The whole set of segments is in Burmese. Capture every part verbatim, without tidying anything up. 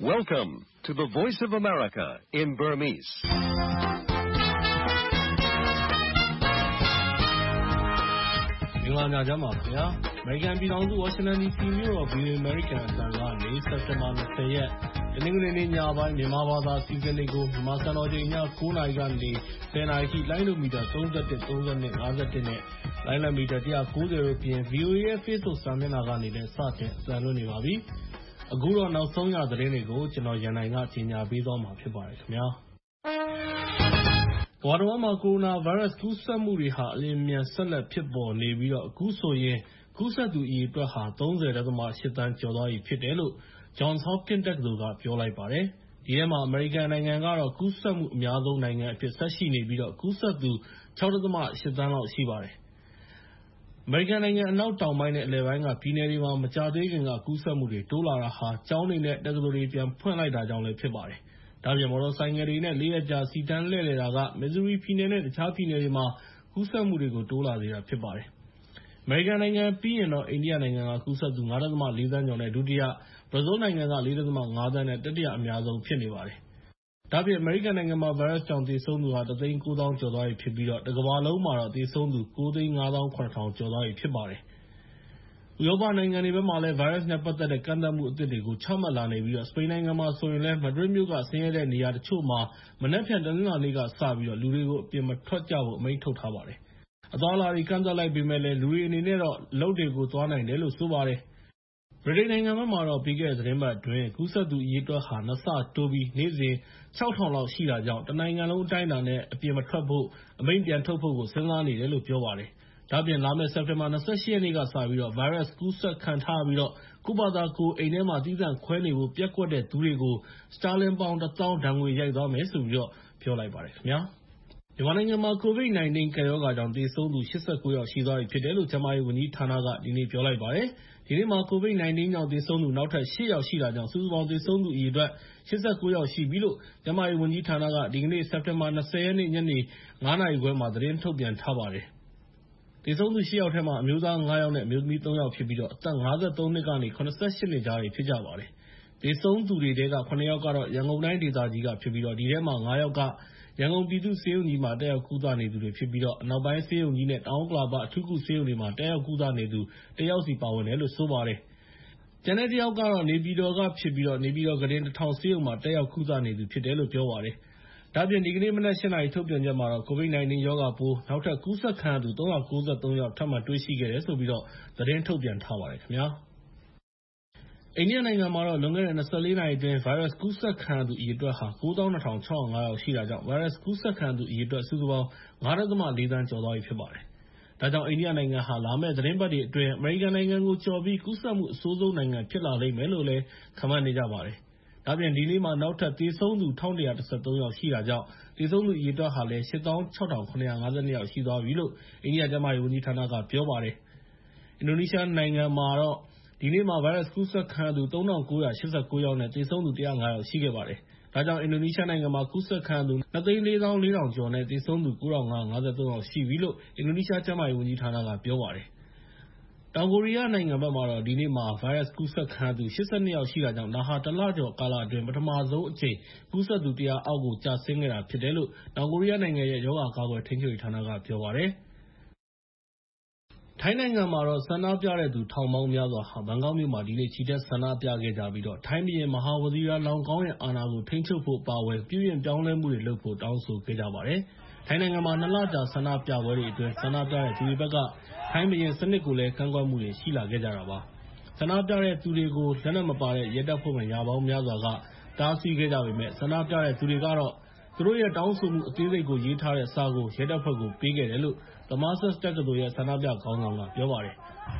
Welcome to the Voice of America in Burmese. ။မင်္ဂလာညချမ်းပါခင်ဗျာ။ American ပြည်ထောင်စု Washington ဒီ စီ မြို့တော် ဗွီအိုအေ American အသံကနေ စက်တင်ဘာ၂၀ ရက် တနင်္ဂနွေနေ့ညပိုင်းမြန်မာဘာသာအစီအစဉ်လေးကိုမြန်မာစံတော်ချိန်ည၉ နာရီကနေ၁၀ နာရီထိလိုင်းလိုမီတာ၃၁ ၃၂ ၅၁ နဲ့လိုင်းလံမီတာ၁၉၀ တို့ပြင် ဗီအိုအေ ရဲ့ Facebook စာမျက်နှာကနေလည်းစတင်အသံလွှင့်နေပါပြီ။အခုတော့နောက်ဆုံးရသတင်းတွေကိုကျွန်တော်ရန်နိုင်ကကြီးညာပေးသွားမှာဖြစ်ပါတယ်ခင်ဗျာ။ကမ္ဘာတော်မှာကိုရိုနာဗိုင်းရပ်စ်ကူးစက်မှုတွေဟာအလျင်အမြန်ဆက်လက်ဖြစ်ပေါ်နေပြီးတော့အခုဆိုရင်ကူးစက်သူအရေအတွက်ဟာ ၃၀.၈ သန်းကျော်သွားပြီဖြစ်တယ်လို့ Johns Hopkins တက္ကသိုလ်ကပြောလိုက်ပါတယ်။ဒီထဲမှာအမေရိကန်နိုင်ငံကတော့ကူးစက်မှုအများဆုံးနိုင်ငံအဖြစ်ဆက်ရှိနေပြီးတော့ကူးစက်သူ ၆.၈ သန်းလောက်ရှိပါတယ်။အမေရိကန်နိုင်ငံအနောက်တောင်ပိုင်းနဲ့အလယ်ပိုင်းကပြည်နယ်တွေမှာမကြာသေးခင်ကကူးစက်မှုတွေတိုးလာတာဟာကျောင်းတွေနဲ့တက္ကသိုလ်တွေပြန်ဖွင့်လိုက်တာကြောင့်လည်းဖြစ်ပါတယ်။ဒါ့အပြင်မော်တော်ဆိုင်ကယ်တွေနဲ့လေးရက်ကြာစီတန်းလှည့်လည်တာက Missouri ပြည်နယ်နဲ့တခြားပြည်နယ်တွေမှာကူးစက်မှုတွေကိုတိုးလာစေတာဖြစ်ပါတယ်။အမေရိကန်နိုင်ငံပြီးရင်တော့အိန္ဒိယနိုင်ငံကကူးစက်သူ ၅.၄ သန်းကျော်နဲ့ဒုတိယ၊ ဘရာဇီးနိုင်ငံက ၄.၅ သန်းနဲ့တတိယအများဆုံးဖြစ်နေပါတယ်။ဒါ့အပြင်အမေရိကန်နိုင်ငံမှာဗိုင်းရပ်စ်ကြောင့်သေဆုံးသူဟာ ၁ သိန်း ၉ သောင်းကျော်သွားပြီဖြစ်ပြီးတော့တကမ္ဘာလုံးမှာတော့သေဆုံးသူ ၉ သိန်း ၅ သောင်း ၇ ထောင်ကျော်သွားပြီဖြစ်ပါတယ်။ဥရောပနိုင်ငံတွေဘက်မှာလည်းဗိုင်းရပ်စ်နဲ့ပတ်သက်တဲ့ကန့်သတ်မှုအသစ်တွေကိုချမှတ်လာနေပြီးတော့စပိန်နိုင်ငံမှာဆိုရင်လည်းမက်ဒရစ်မြို့ကဆင်းရဲတဲ့နေရာတချို့မှာမနက်ဖြန်တနင်္လာနေ့ကစပြီးတော့လူတွေကိုအပြင်မထွက်ကြဖို့အမိန့်ထုတ်ထားပါတယ်။အသွားအလာတွေကန့်သတ်လိုက်ပေမဲ့လည်းလူတွေအနေနဲ့တော့အလုပ်တွေကိုသွားနိုင်တယ်လို့ဆိုပါတယ်။ဗြိတိန်နိုင်ငံဘက်မှာတော့ပြီးခဲ့တဲ့သတင်းပတ်အတွင်းကူးစက်သူအရေအတွက်ဟာနှစ်ဆတိုးပြီးနေ့စဉ် ၆ ထောင်လောက်ရှိတာကြောင့်တနိုင်ငံလုံးအတိုင်းအတာနဲ့အပြင်မထွက်ဖို့အမိန့်ပြန်ထုတ်ဖို့ကိုစဉ်းစားနေတယ်လို့ပြောပါတယ်။ဒါ့အပြင်လာမယ့်စက်တင်ဘာ၂၈ ရက်နေ့ကစပြီးတော့ဗိုင်းရပ်စ်ကူးစက်ခံထားပြီးတော့ကိုယ့်ဘာသာကိုယ်အိမ်ထဲမှာသီးသန့်ခွဲနေဖို့ပျက်ကွက်တဲ့သူတွေကိုစတာလင်ပေါင်တစ်သောင်းဒဏ်ငွေရိုက်သွားမယ်ဆိုပြီးတော့ပြောလိုက်ပါတယ်ခင်ဗျာ။မြန်မာနိုင်ငံမှာ ကိုဗစ် ၁၉ ကပ်ရောဂါကြောင့်သေဆုံးသူ ၈၉ ယောက်ရှိသွားပြီဖြစ်တယ်လို့ကျန်းမာရေးဝန်ကြီးဌာနကဒီနေ့ပြောလိုက်ပါတယ်။ဒီနေ့မှာကိုဗစ် ၁၉ ကြောင့်သေဆုံးသူနောက်ထပ်၈ ယောက်ရှိတာကြောင့်စုစုပေါင်းသေဆုံးသူအရေအတွက်၈၉ ယောက်ရှိပြီလို့ကျန်းမာရေးဝန်ကြီးဌာနကဒီကနေ့စက်တင်ဘာ၂၀ ရက်နေ့ညနေ ၅ နာရီခွဲမှာသတင်းထုတ်ပြန်ထားပါတယ်။သေဆုံးသူ၈ ယောက်ထဲမှာအမျိုးသား ၅ ယောက်နဲ့အမျိုးသမီး ၃ ယောက်ဖြစ်ပြီးတော့အသက် ၅၃ နှစ်ကနေ ၇၈ နှစ်ကြားတွေဖြစ်ကြပါတယ်။သေဆုံးသူတွေထဲက ၇ ယောက်ကတော့ရန်ကုန်တိုင်းဒေသကြီးကဖြစ်ပြီးတော့ဒီထဲမှာ ၅ ယောက်ကရန်ကုန်ပြည်သူ့ဆေးရုံကြီးမှာတက်ရောက်ကုသနေသူတွေဖြစ်ပြီးတော့အနောက်ပိုင်းဆေးရုံကြီးနဲ့တောင်ဥက္ကလာပအထူးကုဆေးရုံတွေမှာတက်ရောက်ကုသနေသူတယောက်စီပါဝင်တယ်လို့ဆိုပါတယ်။ကျန်တဲ့တယောက်ကတော့နေပြည်တော်ကဖြစ်ပြီးတော့နေပြည်တော်ကတင်တစ်ထောင်ဆေးရုံမှာတက်ရောက်ကုသနေသူဖြစ်တယ်လို့ပြောပါတယ်။ဒါ့အပြင်ဒီကနေ့မနက်၈ နာရီထုတ်ပြန်ချက်မှာတော့ကိုဗစ် ၁၉ ရောဂါပိုးနောက်ထပ်ကူးစက်ခံရသူ၃၉၃ ယောက်ထပ်မံတွေ့ရှိခဲ့တယ်ဆိုပြီးတော့သတင်းထုတ်ပြန်ထားပါတယ်ခင်ဗျာ။အိန္ဒိယနိုင်ငံမှာတော့လွန်ခဲ့တဲ့၂၄ နာရီအတွင်းဗိုင်းရပ်စ်ကူးစက်ခံရသူအရေအတွက်ဟာ၉သောင်း၂ ထောင် ၆၀၅ ယောက်ရှိတာကြောင့်ဗိုင်းရပ်စ်ကူးစက်ခံရသူအရေအတွက်စုစုပေါင်း ၅.၄ သန်းကျော်သွားပြီဖြစ်ပါတယ်။ဒါကြောင့်အိန္ဒိယနိုင်ငံဟာလာမယ့်သတင်းပတ်တွေအတွင်းအမေရိကန်နိုင်ငံကိုကျော်ပြီးကူးစက်မှုအဆိုးဆုံးနိုင်ငံဖြစ်လာလိမ့်မယ်လို့လည်းခန့်မှန်းနေကြပါတယ်။ဒါ့အပြင်ဒီနေ့မှာနောက်ထပ်သေဆုံးသူ ၁၁၁၃ ယောက်ရှိတာကြောင့်သေဆုံးသူအရေအတွက်ဟာလည်း ၈သောင်း ၆ ထောင် ၇၅၂ ယောက်ရှိသွားပြီလို့အိန္ဒိယကျန်းမာရေးဝန်ကြီးဌာနကပြောပါတယ်။အင်ဒိုနီးရှားနိုင်ငံမှာတော့ဒီနေ့မှာဗိုင်းရပ်စ်ကူးစက်ခံရသူ ၃၉၈၉ ယောက်နဲ့သေဆုံးသူ ၁၀၅ ယောက်ရှိခဲ့ပါတယ်။ဒါကြောင့်အင်ဒိုနီးရှားနိုင်ငံမှာကူးစက်ခံရသူ ၂ သိန်း ၄ သောင်း ၄ ထောင်ကျော်နဲ့သေဆုံးသူ ၉ ထောင် ၅၅၃ ယောက်ရှိပြီလို့အင်ဒိုနီးရှားကျန်းမာရေးဝန်ကြီးဌာနကပြောပါတယ်။တောင်ကိုရီးယားနိုင်ငံဘက်မှာတော့ဒီနေ့မှာဗိုင်းရပ်စ်ကူးစက်ခံရသူ ၈၂ ယောက်ရှိတာကြောင့်ဒါဟာတလကျော်ကာလအတွင်းပထမဆုံးအကြိမ်ကူးစက်သူ ၁၀၀ အောက်ကိုကျဆင်းခဲ့တာဖြစ်တယ်လို့တောင်ကိုရီးယားနိုင်ငံရဲ့ရောဂါကာကွယ်ထိန်းချုပ်ရေးဌာနကပြောပါတယ်။ထိုင်းနိုင်ငံမှာတော့ဆန္ဒပြတဲ့သူထောင်ပေါင်းများစွာဟာဘန်ကောက်မြို့မှာဒီနေ့ချီတက်ဆန္ဒပြခဲ့ကြပြီးတော့ထိုင်းဘုရင်မဟာဝဇီရာလောင်ကောင်းရဲ့အာဏာကိုထိန်းချုပ်ဖို့ပါဝင်ပြုပြင်ပြောင်းလဲမှုတွေလုပ်ဖို့တောင်းဆိုခဲ့ကြပါတယ်။ထိုင်းနိုင်ငံမှာနှစ်လကြာဆန္ဒပြပွဲတွေအတွင်းဆန္ဒပြတဲ့သူတွေဘက်ကထိုင်းဘုရင်စနစ်ကိုလည်းကန့်ကွက်မှုတွေရှိလာခဲ့ကြတာပါ။ဆန္ဒပြတဲ့သူတွေကိုလက်နက်မပါတဲ့ရဲတပ်ဖွဲ့ဝင်ရာပေါင်းများစွာကတားဆီးခဲ့ကြပေမဲ့ဆန္ဒပြတဲ့သူတွေကတော့သူတို့ရဲ့တောင်းဆိုမှုအသေးစိတ်ကိုရေးထားတဲ့စာကိုရဲတပ်ဖွဲ့ကိုပေးခဲ့တယ်လို့The Masters တက္ကသိုလ်ရဲ့ဆန္ဒပြခေါင်းဆောင်ကပြောပါတယ်။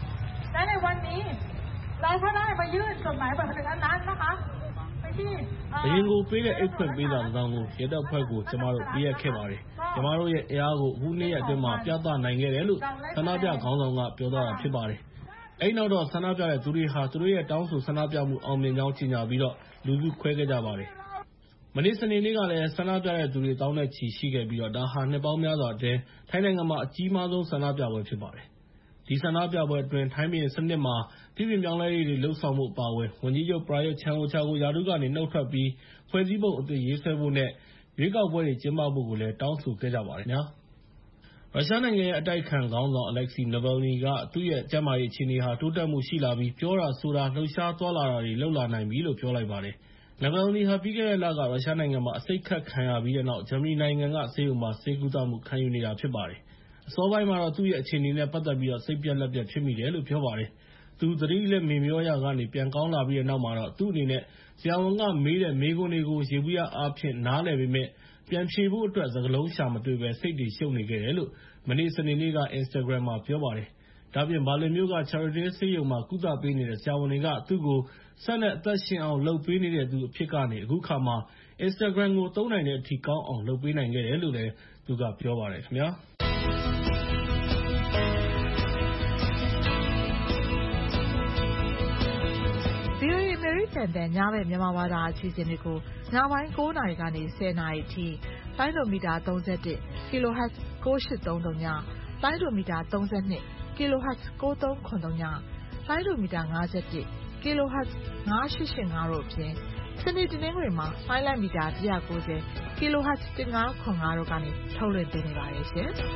ဘုရင်ကိုပေးတဲ့အိတ်ဖွင့်ပေးစာတစ်စောင်ကိုရဲတပ်ဖွဲ့ကိုကျမတို့ပေးအပ်ခဲ့ပါတယ်။ကျမတို့ရဲ့အင်အားကိုအခုနေ့ရက်အတွင်းမှာပြသနိုင်ခဲ့တယ်လို့ဆန္ဒပြခေါင်းဆောင်ကပြောသွားတာဖြစ်ပါတယ်။အဲဒီနောက်တော့ဆန္ဒပြတဲ့သူတွေဟာသူတို့ရဲ့တောင်းဆိုဆန္ဒပြမှုအောင်မြင်ကြောင်းကြေညာပြီးတော့လူစုခွဲခဲ့ကြပါတယ်။မနေ့စနေနေ့ကလည်းဆန္ဒပြတဲ့သူတွေတောင်းတဲ့ချီရှိခဲ့ပြီးတော့ဒါဟာနှစ်ပေါင်းများစွာအတွင်းထိုင်းနိုင်ငံမှာအကြီးမားဆုံးဆန္ဒပြပွဲဖြစ်ပါတယ်။ဒီဆန္ဒပြပွဲအတွင်းထိုင်းဘုရင်စနစ်မှာပြည်ပြင်ပြောင်းလဲရေးတွေလှုပ်ဆောင်မှုအပါအဝင်ဝန်ကြီးချုပ်ပရာယွတ်ချန်အိုချာကိုယာထူးကနေနှုတ်ထွက်ပြီးဖွဲ့စည်းပုံအသစ်ရေးဆွဲဖို့နဲ့ရွေးကောက်ပွဲတွေကျင်းပဖို့ကိုလည်းတောင်းဆိုခဲ့ကြပါတယ်။ ရုရှားနိုင်ငံရဲ့အတိုက်အခံခေါင်းဆောင် Alexei Navalny က သူ့ရဲ့ကျန်းမာရေးအခြေအနေဟာတိုးတက်မှုရှိလာပြီး ပြောတာဆိုတာလှုပ်ရှားသွားလာတာတွေလုပ်လာနိုင်ပြီလို့ပြောလိုက်ပါတယ်။ Navalny ဟာ ပြီးခဲ့တဲ့လက ရုရှားနိုင်ငံမှာအဆိပ်ခတ်ခံရပြီးတဲ့နောက် ဂျာမနီနိုင်ငံကဆေးရုံမှာဆေးကုသမှုခံယူနေတာဖြစ်ပါတယ်။ အစောပိုင်းမှာတော့ သူ့ရဲ့အခြေအနေနဲ့ပတ်သက်ပြီး စိတ်ပျက်လက်ပျက်ဖြစ်မိတယ်လို့ပြောပါတယ်။ သူသတိလက်မေ့မြောရာကနေပြန်ကောင်းလာပြီးတဲ့နောက်မှာတော့ သူ့အနေနဲ့ ဆရာဝန်ကမေးတဲ့မေးခွန်းတွေကို ယေဘုယျအားဖြင့်နားလည်ပေမယ့် ပြန်ဖြေဖို့အတွက် စကားလုံးရှာမတွေ့ဘဲ စိတ်တွေရှုပ်နေခဲ့တယ်လို့ မနေ့စနေနေ့က Instagram မှာပြောပါတယ်။ ဒါ့အပြင် ဘာလင်မြို့က Charité ဆေးရုံမှာကုသပေးနေတဲ့ဆရာဝန်တွေက သူ့ကို စက်နဲ့အသက်ရှင်အောင်လုပ်ပေးနေတဲ့သူအဖြစ်ကနေ အခုအခါမှာ Instagram ကိုသုံးနိုင်တဲ့အထိကောင်းအောင်လုပ်ပေးနိုင်ခဲ့တယ်လို့လည်း သူကပြောပါတယ်ခင်ဗျာ။ဗွီအိုအေ အမေရိကန်အသံညဘက်မြန်မာဘာသာအစီအစဉ်တွေကိုညပိုင်းကိုးနာရီကနေဆယ်နာရီအထိလိုင်းဒိုမီတာ သုံး၁၁ kHz ကိုး၈၃၀ ည၊ လိုင်းဒိုမီတာ သုံး၂ kHz ကိုး၃၇၀ ည၊ လိုင်းဒိုမီတာ ၅၁ kHz ၅၈၈၅ တို့အပြင် စနေတနင်္ဂနွေမှာလိုင်းလံမီတာ ၁၉၀ kHz ၁၅၇၅ တို့ကနေထုတ်လွှင့်ပေးနေပါတယ်ရှင်။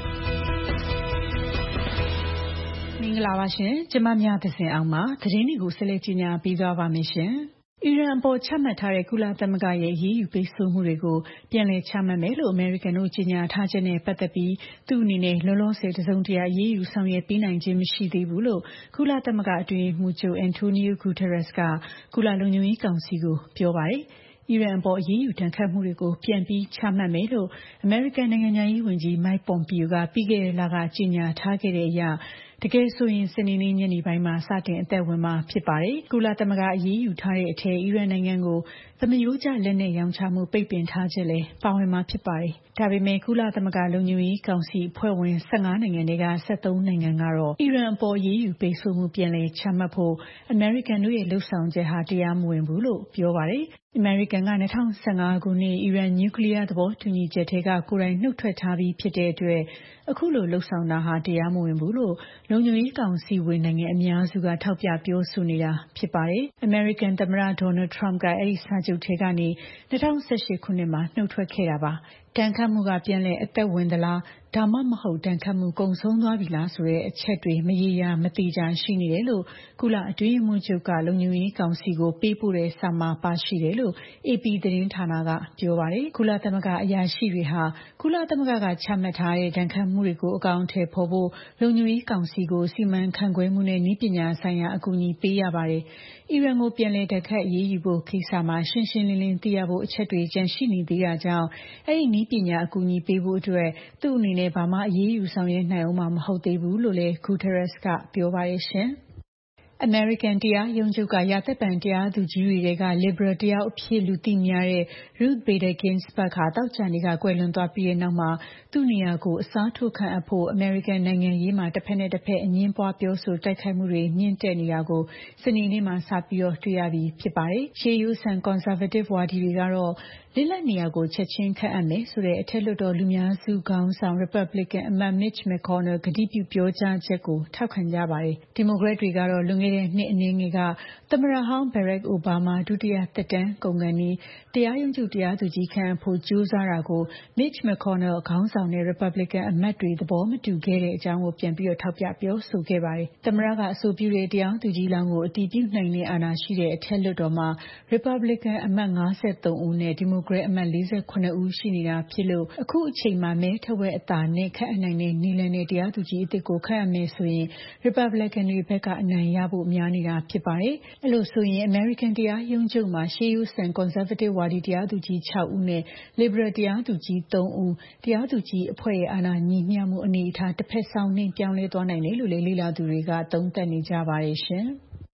မင်္ဂလာပါရှင်။ကျမမြသဇင်အောင်ပါ။သတင်းတွေကိုဆက်လက်ကြီးညာပေးသွားပါမယ်ရှင်။အီရန်အပေါ်ချမှတ်ထားတဲ့ကုလသမဂ္ဂရဲ့အရေးယူပိတ်ဆို့မှုတွေကိုပြန်လည်ချမှတ်မယ်လို့အမေရိကန်တို့ကြေညာထားချက်နဲ့ပတ်သက်ပြီးသူ့အနေနဲ့လောလောဆယ်တစုံတရာအရေးယူဆောင်ရွက်ပေးနိုင်ခြင်းမရှိသေးဘူးလို့ကုလသမဂ္ဂအတွင်းရေးမှူးချုပ် Antonio Guterres ကကုလလုံခြုံရေးကောင်စီကိုပြောပါတယ်။အီရန်အပေါ်အရေးယူဒဏ်ခတ်မှုတွေကိုပြန်ပြီးချမှတ်မယ်လို့အမေရိကန်နိုင်ငံသားရေးဝန်ကြီး Mike Pompeo ကပြီးခဲ့တဲ့လကကြေညာထားခဲ့တဲ့အရာတကယ်ဆိုရင်စနေနေ့ညနေပိုင်းမှာစတင်အသက်ဝင်မှာဖြစ်ပါတယ်။ကုလသမဂ္ဂအရေးယူထားတဲ့အထက်အီရန်နိုင်ငံကိုသမရိုးကျလက်နက်ရောင်းချမှုပိတ်ပင်ထားချက်လည်းပါဝင်မှာဖြစ်ပါတယ်။ဒါပေမဲ့ကုလသမဂ္ဂလုံခြုံရေးကောင်စီအဖွဲ့ဝင်၁၅နိုင်ငံထဲက၁၃နိုင်ငံကတော့အီရန်အပေါ်အရေးယူပိတ်ဆို့မှုပြန်လည်ချမှတ်ဖို့အမေရိကန်တို့ရဲ့လှုပ်ဆောင်ချက်ဟာတရားမဝင်ဘူးလို့ပြောပါတယ်။အမေရိကန်က၂၀၁၅ခုနှစ်အီရန်နျူကလ িয়ার သဘောတူညီချက်ထဲကကိုယ်တိုင်နှုတ်ထွက်ထားပြီးဖြစ်တဲ့အတွက်အခုလိုလှုပ်ဆောင်တာဟာတရားမဝင်ဘူးလို့လုံခြုံရေးကောင်စီဝင်နိုင်ငံအများစုကထောက်ပြပြောဆိုနေတာဖြစ်ပါတယ်။အမေရိကန်သမ္မတ Donald Trump ကအဲဒီစာချုပ်ထဲကနေ၂၀၁၈ခုနှစ်မှာနှုတ်ထွက်ခဲ့တာပါ။ဒဏ်ခတ်မှုကပြန်လည်အသက်ဝင်သလားဒါမှမဟုတ်ဒဏ်ခတ်မှုကုန်ဆုံးသွားပြီလားဆိုတဲ့အချက်တွေမရေရာမသေချာရှိနေတယ်လို့ကုလအတွင်းရေးမှူးချုပ်ကလုံခြုံရေးကောင်စီကိုပေးပို့တဲ့စာမှာပါရှိတယ်လို့ အေပီ သတင်းဌာနကပြောပါတယ်။ကုလသမဂ္ဂအရာရှိတွေဟာကုလသမဂ္ဂကချမှတ်ထားတဲ့ဒဏ်ခတ်မှုတွေကိုအကောင်အထည်ဖော်ဖို့လုံခြုံရေးကောင်စီကိုစီမံခန့်ခွဲမှုနဲ့နည်းပညာဆိုင်ရာအကူအညီပေးရပါတယ်။အီရန်ကိုပြန်လည်ဒဏ်ခတ်အရေးယူဖို့ကိစ္စမှာရှင်းရှင်းလင်းလင်းသိရဖို့အချက်တွေကျန်ရှိနေသေးတာကြောင့်အဲဒီနည်းပညာအကူအညီပေးဖို့အတွက်သူ့အနေနဲ့ဘာမှအရေးယူဆောင်ရွက်နိုင်အောင်မှာမဟုတ်သေးဘူးလို့လည်း Guterres ကပြောပါတယ်ရှင်။အမေရိကန်တရားရုံးချုပ်ကရာသက်ပန်တရားသူကြီးတွေထဲက Liberal တယောက်အဖြစ်လူသိများတဲ့ Ruth Bader Ginsburg ဟာသောကြာနေ့ကကွယ်လွန်သွားပြီးတဲ့နောက်မှာသူ့နေရာကိုအစားထိုးခန့်အပ်ဖို့အမေရိကန်နိုင်ငံရေးမှာတစ်ဖက်နဲ့တစ်ဖက်အငြင်းပွားပြောဆိုတိုက်ခိုက်မှုတွေမြင့်တက်နေတာကိုစနေနေ့မှာစပြီးတွေ့ရပြီဖြစ်ပါတယ်။ရှေးရိုးဆန်ကွန်ဆာဗေးတစ်ဝါဒီတွေကတော့လစ်လပ်နေရာကိုချက်ချင်းခန့်အပ်မယ်ဆိုတဲ့အထက်လွှတ်တော်လူများစုခေါင်းဆောင် Republican အမတ် Mitch McConnell ကတိပြုပြောကြားချက်ကိုထောက်ခံကြပါတယ်။ဒီမိုကရက်တွေကတော့လွန်ခဲ့တဲ့နှစ်အနည်းငယ်ကသမ္မတဟောင်း Barack Obama ဒုတိယသက်တမ်းကုန်ခါနီးတရားရုံးချုပ်တရားသူကြီးခန့်အပ်ဖို့ကြိုးစားတာကို Mitch McConnell ခေါင်းဆောင်တဲ့ Republican အမတ်တွေသဘောမတူခဲ့တဲ့အကြောင်းကိုပြန်ပြီးထောက်ပြပြောဆိုခဲ့ပါတယ်။သမ္မတကအဆိုပြုတဲ့တရားသူကြီးလောင်းကိုအတည်ပြုနိုင်တဲ့အာဏာရှိတဲ့အထက်လွှတ်တော်မှာ Republican အမတ်၅၃ဦးနဲ့ ဒီမိုကရက်အမတ်၄၇ဦးရှိနေတာဖြစ်လို့အခုအချိန်မှာမဲထက်ဝက်အသာနဲ့ခန့်အပ်နိုင်တဲ့နည်းလမ်းနဲ့တရားသူကြီးအသစ်ကိုခန့်အပ်မယ်ဆိုရင် Republican တွေဘက်ကအနိုင်ရဖို့များနေတာဖြစ်ပါတယ်။အဲလိုဆိုရင်အမေရိကန်တရားရုံးချုပ်မှာရှေးရိုးဆန်ကွန်ဆာဗေးတစ်ဝါဒီတရားသူကြီး၆ဦးနဲ့ Liberal တရားသူကြီး၃ဦးတရားသူကြီးအဖွဲ့ရဲ့အာဏာညီမျှမှုအနေအထားတစ်ဖက်စောင်းနင်းပြောင်းလဲသွားနိုင်တယ်လို့လည်းလေ့လာသူတွေကသုံးသပ်နေကြပါတယ်ရှင်။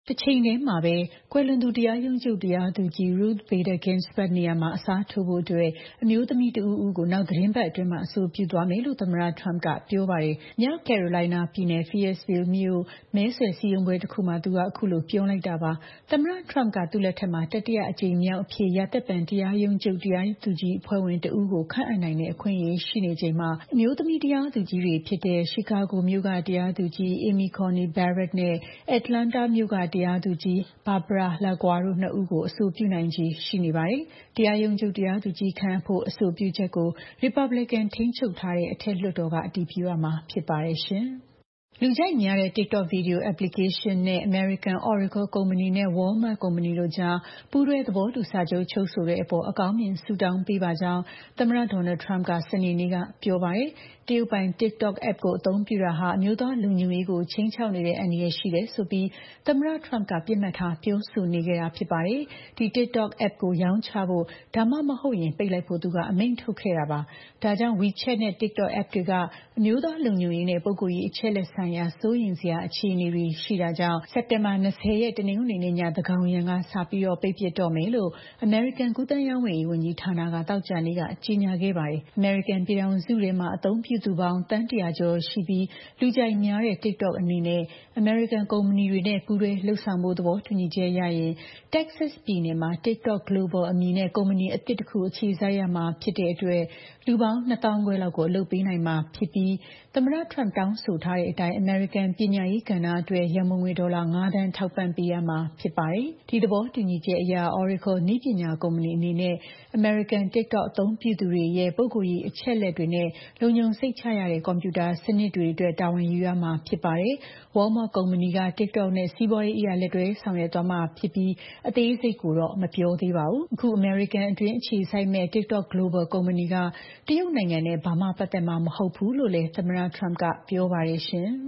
တစ်ချိန်တည်းမှာပဲကွယ်လွန်သူတရားရုံးချုပ်တရားသူကြီး Ruth Bader Ginsburg နေရာမှာအစားထိုးဖို့အတွက်အမျိုးသမီးတဦးဦးကိုနောက်သတင်းပတ်အတွင်းမှာအဆိုပြုသွားမယ်လို့သမ္မတ Trump ကပြောပါတယ်။မြောက် Carolina ပြည်နယ် Fayetteville မြို့မဲဆွယ်စည်းရုံးပွဲတစ်ခုမှာသူကအခုလိုပြောလိုက်တာပါ။သမ္မတ Trump ကသူ့လက်ထက်မှာတတိယအကြိမ်မြောက်အဖြစ်ရာသက်ပန်တရားရုံးချုပ်တရားသူကြီးအဖွဲ့ဝင်တဦးကိုခန့်အပ်နိုင်တဲ့အခွင့်အရေးရှိနေချိန်မှာအမျိုးသမီးတရားသူကြီးတွေဖြစ်တဲ့ Chicago မြို့ကတရားသူကြီး Amy Coney Barrett နဲ့ Atlanta မြို့ကတရားသူကြီး Barbara Lagua တို့နှစ်ဦးကိုအဆိုပြုနိုင်ခြေရှိနေပါတယ်။တရားရုံးချုပ်တရားသူကြီးခန့်အပ်ဖို့အဆိုပြုချက်ကို Republican ထိန်းချုပ်ထားတဲ့အထက်လွှတ်တော်ကအတည်ပြုရမှာဖြစ်ပါတယ်ရှင်။လူကြိုက်များတဲ့ TikTok ဗီဒီယို application နဲ့ American Oracle ကုမ္ပဏီနဲ့ Walmart ကုမ္ပဏီတို့ကြားပူးတွဲသဘောတူစာချုပ်ချုပ်ဆိုတဲ့အပေါ်အကောင်းမြင်ဆုတောင်းပေးပါကြောင်းသမ္မတ Donald Trump ကစနေနေ့ကပြောပါတယ်။တရုတ်ပိုင် TikTok app ကိုအသုံးပြုတာဟာအမျိုးသားလုံခြုံရေးကိုခြိမ်းခြောက်နေတဲ့အန္တရာယ်ရှိတယ်ဆိုပြီးသမ္မတ Trump ကပြစ်မှတ်ထားပြောဆိုနေခဲ့တာဖြစ်ပါတယ်။ဒီ TikTok app ကိုရောင်းချဖို့ဒါမှမဟုတ်ရင်ပိတ်လိုက်ဖို့သူကအမိန့်ထုတ်ခဲ့တာပါ။ဒါကြောင့် WeChat နဲ့ TikTok app တွေကအမျိုးသားလုံခြုံရေးနဲ့ပုဂ္ဂိုလ်ရေးအချက်လက်ဆိုင်ရာစိုးရိမ်စရာအခြေအနေတွေရှိတာကြောင့်စက်တင်ဘာ၂၀ရက်တနင်္ဂနွေနေ့ညသန်းခေါင်ယံကစပြီးပိတ်ပစ်တော့မယ်လို့ American ကူးသန်းရောင်းဝယ်ရေးဝန်ကြီးဌာနကသောကြာနေ့ကကြေညာခဲ့ပါတယ်။ American ပြည်ထောင်စုထဲမှာအသုံးပြုသူပေါင်းသန်းတရာကျော်ရှိပြီးလူကြိုက်များတဲ့ TikTok အနေနဲ့ American ကုမ္ပဏီတွေနဲ့ပူးတွဲလှုပ်ဆောင်ဖို့သဘောတူညီချက်ရရင် Texas ပြည်နယ်မှာ TikTok Global အမည်နဲ့ကုမ္ပဏီအသစ်တစ်ခုအခြေစိုက်ရမှာဖြစ်တဲ့အတွက်လူပေါင်းနှစ်သောင်းခွဲလောက်ကိုအလုပ်ပေးနိုင်မှာဖြစ်ပြီးသမ္မတ Trump တောင်းဆိုထားတဲ့အတိုင်း American ပညာရေးကဏ္ဍအတွက်ရန်ပုံငွေဒေါ်လာငါးသန်းထောက်ပံ့ပေးရမှာဖြစ်ပါတယ်။ဒီသဘောတူညီချက်အရ Oracle နည်းပညာကုမ္ပဏီအနေနဲ့ American TikTok အသုံးပြုသူတွေရဲ့ပုဂ္ဂိုလ်ရေးအချက်အလက်တွေနဲ့လုံခြုံစိတ်ချရတဲ့ကွန်ပျူတာစနစ်တွေအတွက်တာဝန်ယူရမှာဖြစ်ပါတယ်။ Walmart ကုမ္ပဏီက TikTok နဲ့စီးပွားရေးအရလက်တွဲဆောင်ရွက်သွားမှာဖြစ်ပြီးအသေးစိတ်ကိုတော့မပြောသေးပါဘူး။အခု American အတွင်းအခြေစိုက်မဲ့ TikTok Global ကုမ္ပဏီကတရုတ်နိုင်ငံနဲ့ဘာမှပတ်သက်မှာမဟုတ်ဘူးလို့လည်းသမ္မတ Trump ကပြောပါတယ်ရှင်။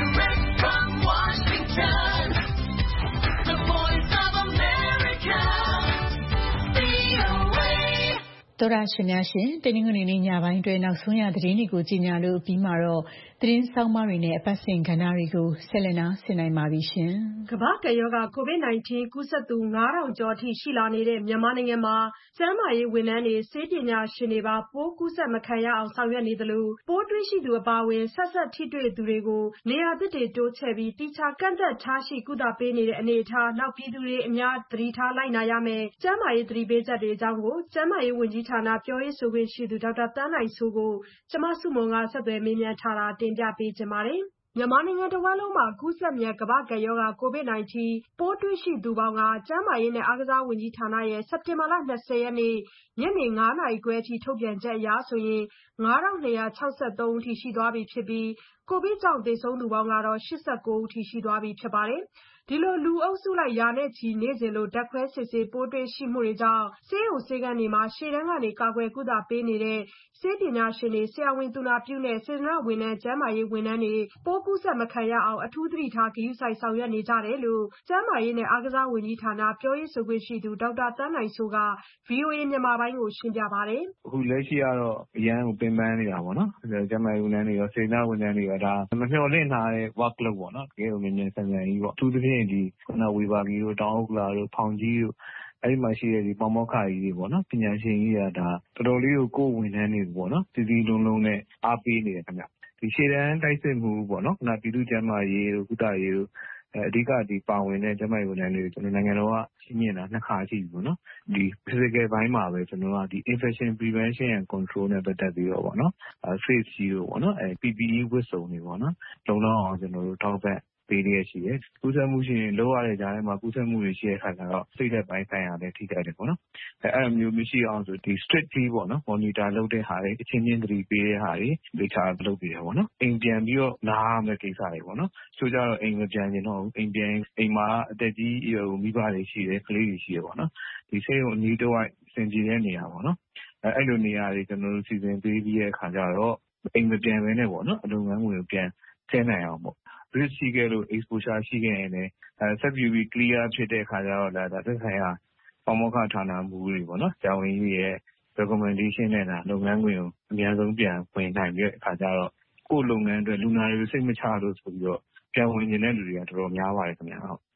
From Washington, the voice of America, V O A. သောတာရှင်များရှင်တနင်္ဂနွေနေ့ညပိုင်းတွင်နောက်ဆုံးရသတင်းတွေကိုကြီးညာလို့ပြီးမှာတော့သတင်းဆောင်မတွေနဲ့အပတ်စဉ်ကဏ္ဍတွေကိုဆက်လက်နားဆင်နိုင်ပါပြီရှင်။ကမ္ဘာ့ကပ်ရောဂါ ကိုဗစ် -19 ကူးစက်သူငါးထောင်ကျော်အထိရှိလာနေတဲ့မြန်မာနိုင်ငံမှာကျန်းမာရေးဝန်ထမ်းတွေဆေးပညာရှင်တွေပါပိုးကူးစက်မခံရအောင်ဆောင်ရွက်နေသလိုပိုးတွေ့ရှိသူအပါအဝင်ဆက်စပ်ထိတွေ့သူတွေကိုနေရာသစ်တွေတိုးချဲ့ပြီးတိကျကန့်သတ်ထားရှိကုသပေးနေတဲ့အနေအထားနောက်ပြည်သူတွေအများသတိထားလိုက်နာရမယ်ကျန်းမာရေးသတိပေးချက်တွေအကြောင်းကိုကျန်းမာရေးဝန်ကြီးဌာနပြောရေးဆိုခွင့်ရှိသူဒေါက်တာသန်းနိုင်စိုးကိုကျမဆုမွန်ကဆက်သွယ်မေးမြန်းထားတာတင်ပြပေးချင်ပါတယ်။မြန်မာနိုင်ငံတစ်ဝန်းလုံးမှာကူးစက်မြန်ကမ္ဘာ့ကပ်ရောဂါကိုဗစ် -19 ပိုးတွေ့ရှိသူပေါင်းကကျန်းမာရေးနဲ့အားကစားဝန်ကြီးဌာနရဲ့စက်တင်ဘာလ၂၀ရက်နေ့ညနေငါးနာရီခွဲအထိထုတ်ပြန်ချက်အရဆိုရင်ငါးထောင်နှစ်ရာခြောက်ဆယ်သုံးဦးထိရှိသွားပြီဖြစ်ပြီးကိုဗစ်ကြောင့်သေဆုံးသူပေါင်းကတော့၈၉ဦးထိရှိသွားပြီဖြစ်ပါတယ်။ဒီလိုလူအုပ်စုလိုက်ရာနဲ့ချီနေ့စဉ်လိုဓာတ်ခွဲစစ်ဆေးပိုးတွေ့ရှိမှုတွေကြောင့်ဆေးရုံဆေးခန်းတွေမှာရှေ့တန်းကနေကာကွယ်ကုသပေးနေတဲ့ဆေးပညာရှင်တွေဆရာဝန်သူနာပြုနဲ့စေတနာ့ဝန်ထမ်းကျန်းမာရေးဝန်ထမ်းတွေပိုးကူးစက်မခံရအောင်အထူးသတိထားဂရုစိုက်ဆောင်ရွက်နေကြတယ်လို့ကျန်းမာရေးနဲ့အားကစားဝန်ကြီးဌာနပြောရေးဆိုခွင့်ရှိသူဒေါက်တာသန်းနိုင်စိုးက ဗွီအိုအေ မြန်မာပိုင်းကိုရှင်းပြပါတယ်။အခုလက်ရှိကတော့အရန်ကိုပင်ပန်းနေတာပေါ့နော်။ကျန်းမာရေးဝန်ထမ်းတွေရောစေတနာ့ဝန်ထမ်းတွေရောဒါမမျှော်လင့်ထားတဲ့ workload ပေါ့နော်။တကယ်ကိုမြန်မြန်ဆန်ဆန်ကြီးပေါ့။အထူးသဖြင့်ဒီခုနဝေဘာဂီတို့တောင်ဥက္ကလာတို့ဖောင်ကြီးတို့အဲ့ဒီမှာရှိတဲ့ဒီပေါမောက္ခကြီးတွေပေါ့နော်ပညာရှင်ကြီးတွေကဒါတော်တော်လေးကိုကိုယ်ဝန်ထမ်းတွေပေါ့နော်စီစီလုံးလုံးနဲ့အားပေးနေတယ်ခင်ဗျဒီရှေ့တန်းတိုက်စစ်မှုပေါ့နော်ခုနပြည်သူ့ကျန်းမာရေးတို့ကုသရေးတို့အဓိကဒီပါဝင်တဲ့ကျန်းမာရေးဝန်ထမ်းတွေကျွန်တော်နိုင်ငံတော်ကရှင်းမြင်တာနှစ်ခါရှိပြီပေါ့နော်ဒီ physical ဘိုင်းမှာပဲကျွန်တော်ကဒီ infection prevention and control နဲ့ပတ်သက်ပြီးတော့ပေါ့နော် face shield တို့ပေါ့နော်အဲ P P E ဝတ်စုံတွေပေါ့နော်လုံလောက်အောင်ကျွန်တော်တို့ထောက်ပံ့ပေးရရှိတယ်ကူးစက်မှုရှိရင်လောရတဲ့ကြားထဲမှာကူးစက်မှုတွေရှိတဲ့အခါကျတော့စိတ်သက်ပိုင်းဆိုင်ရာလည်းထိခိုက်တယ်ပေါ့နော်အဲအဲ့လိုမျိုးမရှိအောင်ဆိုဒီ strictly ပေါ့နော် monitor လုပ်တဲ့ဟာတွေအချင်းချင်းသတိပေးတဲ့ဟာတွေဒေတာလုပ်ပေးတယ်ပေါ့နော်အိမ်ပြန်ပြီးတော့နားရမယ့်ကိစ္စတွေပေါ့နော်ဆိုကြတော့အိမ်မပြန်ရင်တော့အိမ်ပြန်အိမ်မှာအသက်ကြီးမိဘတွေရှိတယ်ကလေးတွေရှိတယ်ပေါ့နော်ဒီစိတ်ကိုအနည်းတော့စင်ကြယ်တဲ့နေရာပေါ့နော်အဲအဲ့လိုနေရာတွေကျွန်တော်တို့စီစဉ်ပေးပြီးတဲ့အခါကျတော့အိမ်မပြန်ဘဲနဲ့ပေါ့နော်အလုပ်ငန်းဝင်ကိုပြန်ဆဲနိုင်အောင်ပေါ့risk ရှိခဲ့လို့ exposure ရှိခဲ့ရင်လည်းအဲဆက်ပြီးပြီး clear ဖြစ်တဲ့အခါကျတော့ဒါသက်ဆိုင်ရာပေါမောက္ခဌာနမှူးတွေပေါ့နော်ကျောင်းရင်းကြီးရဲ့ recommendation နဲ့ဒါလုပ်ငန်းခွင်ကိုအများဆုံးပြန်ဝင်နိုင်ပြီးတဲ့အခါကျတော့ကိုယ်လုပ်ငန်းအတွက်လူနာတွေကိုစိတ်မချလို့ဆိုပြီးတော့ပြန်ဝင်နေတဲ့လူတွေကတော်တော်များပါတယ်ခင်ဗျာဟုတ်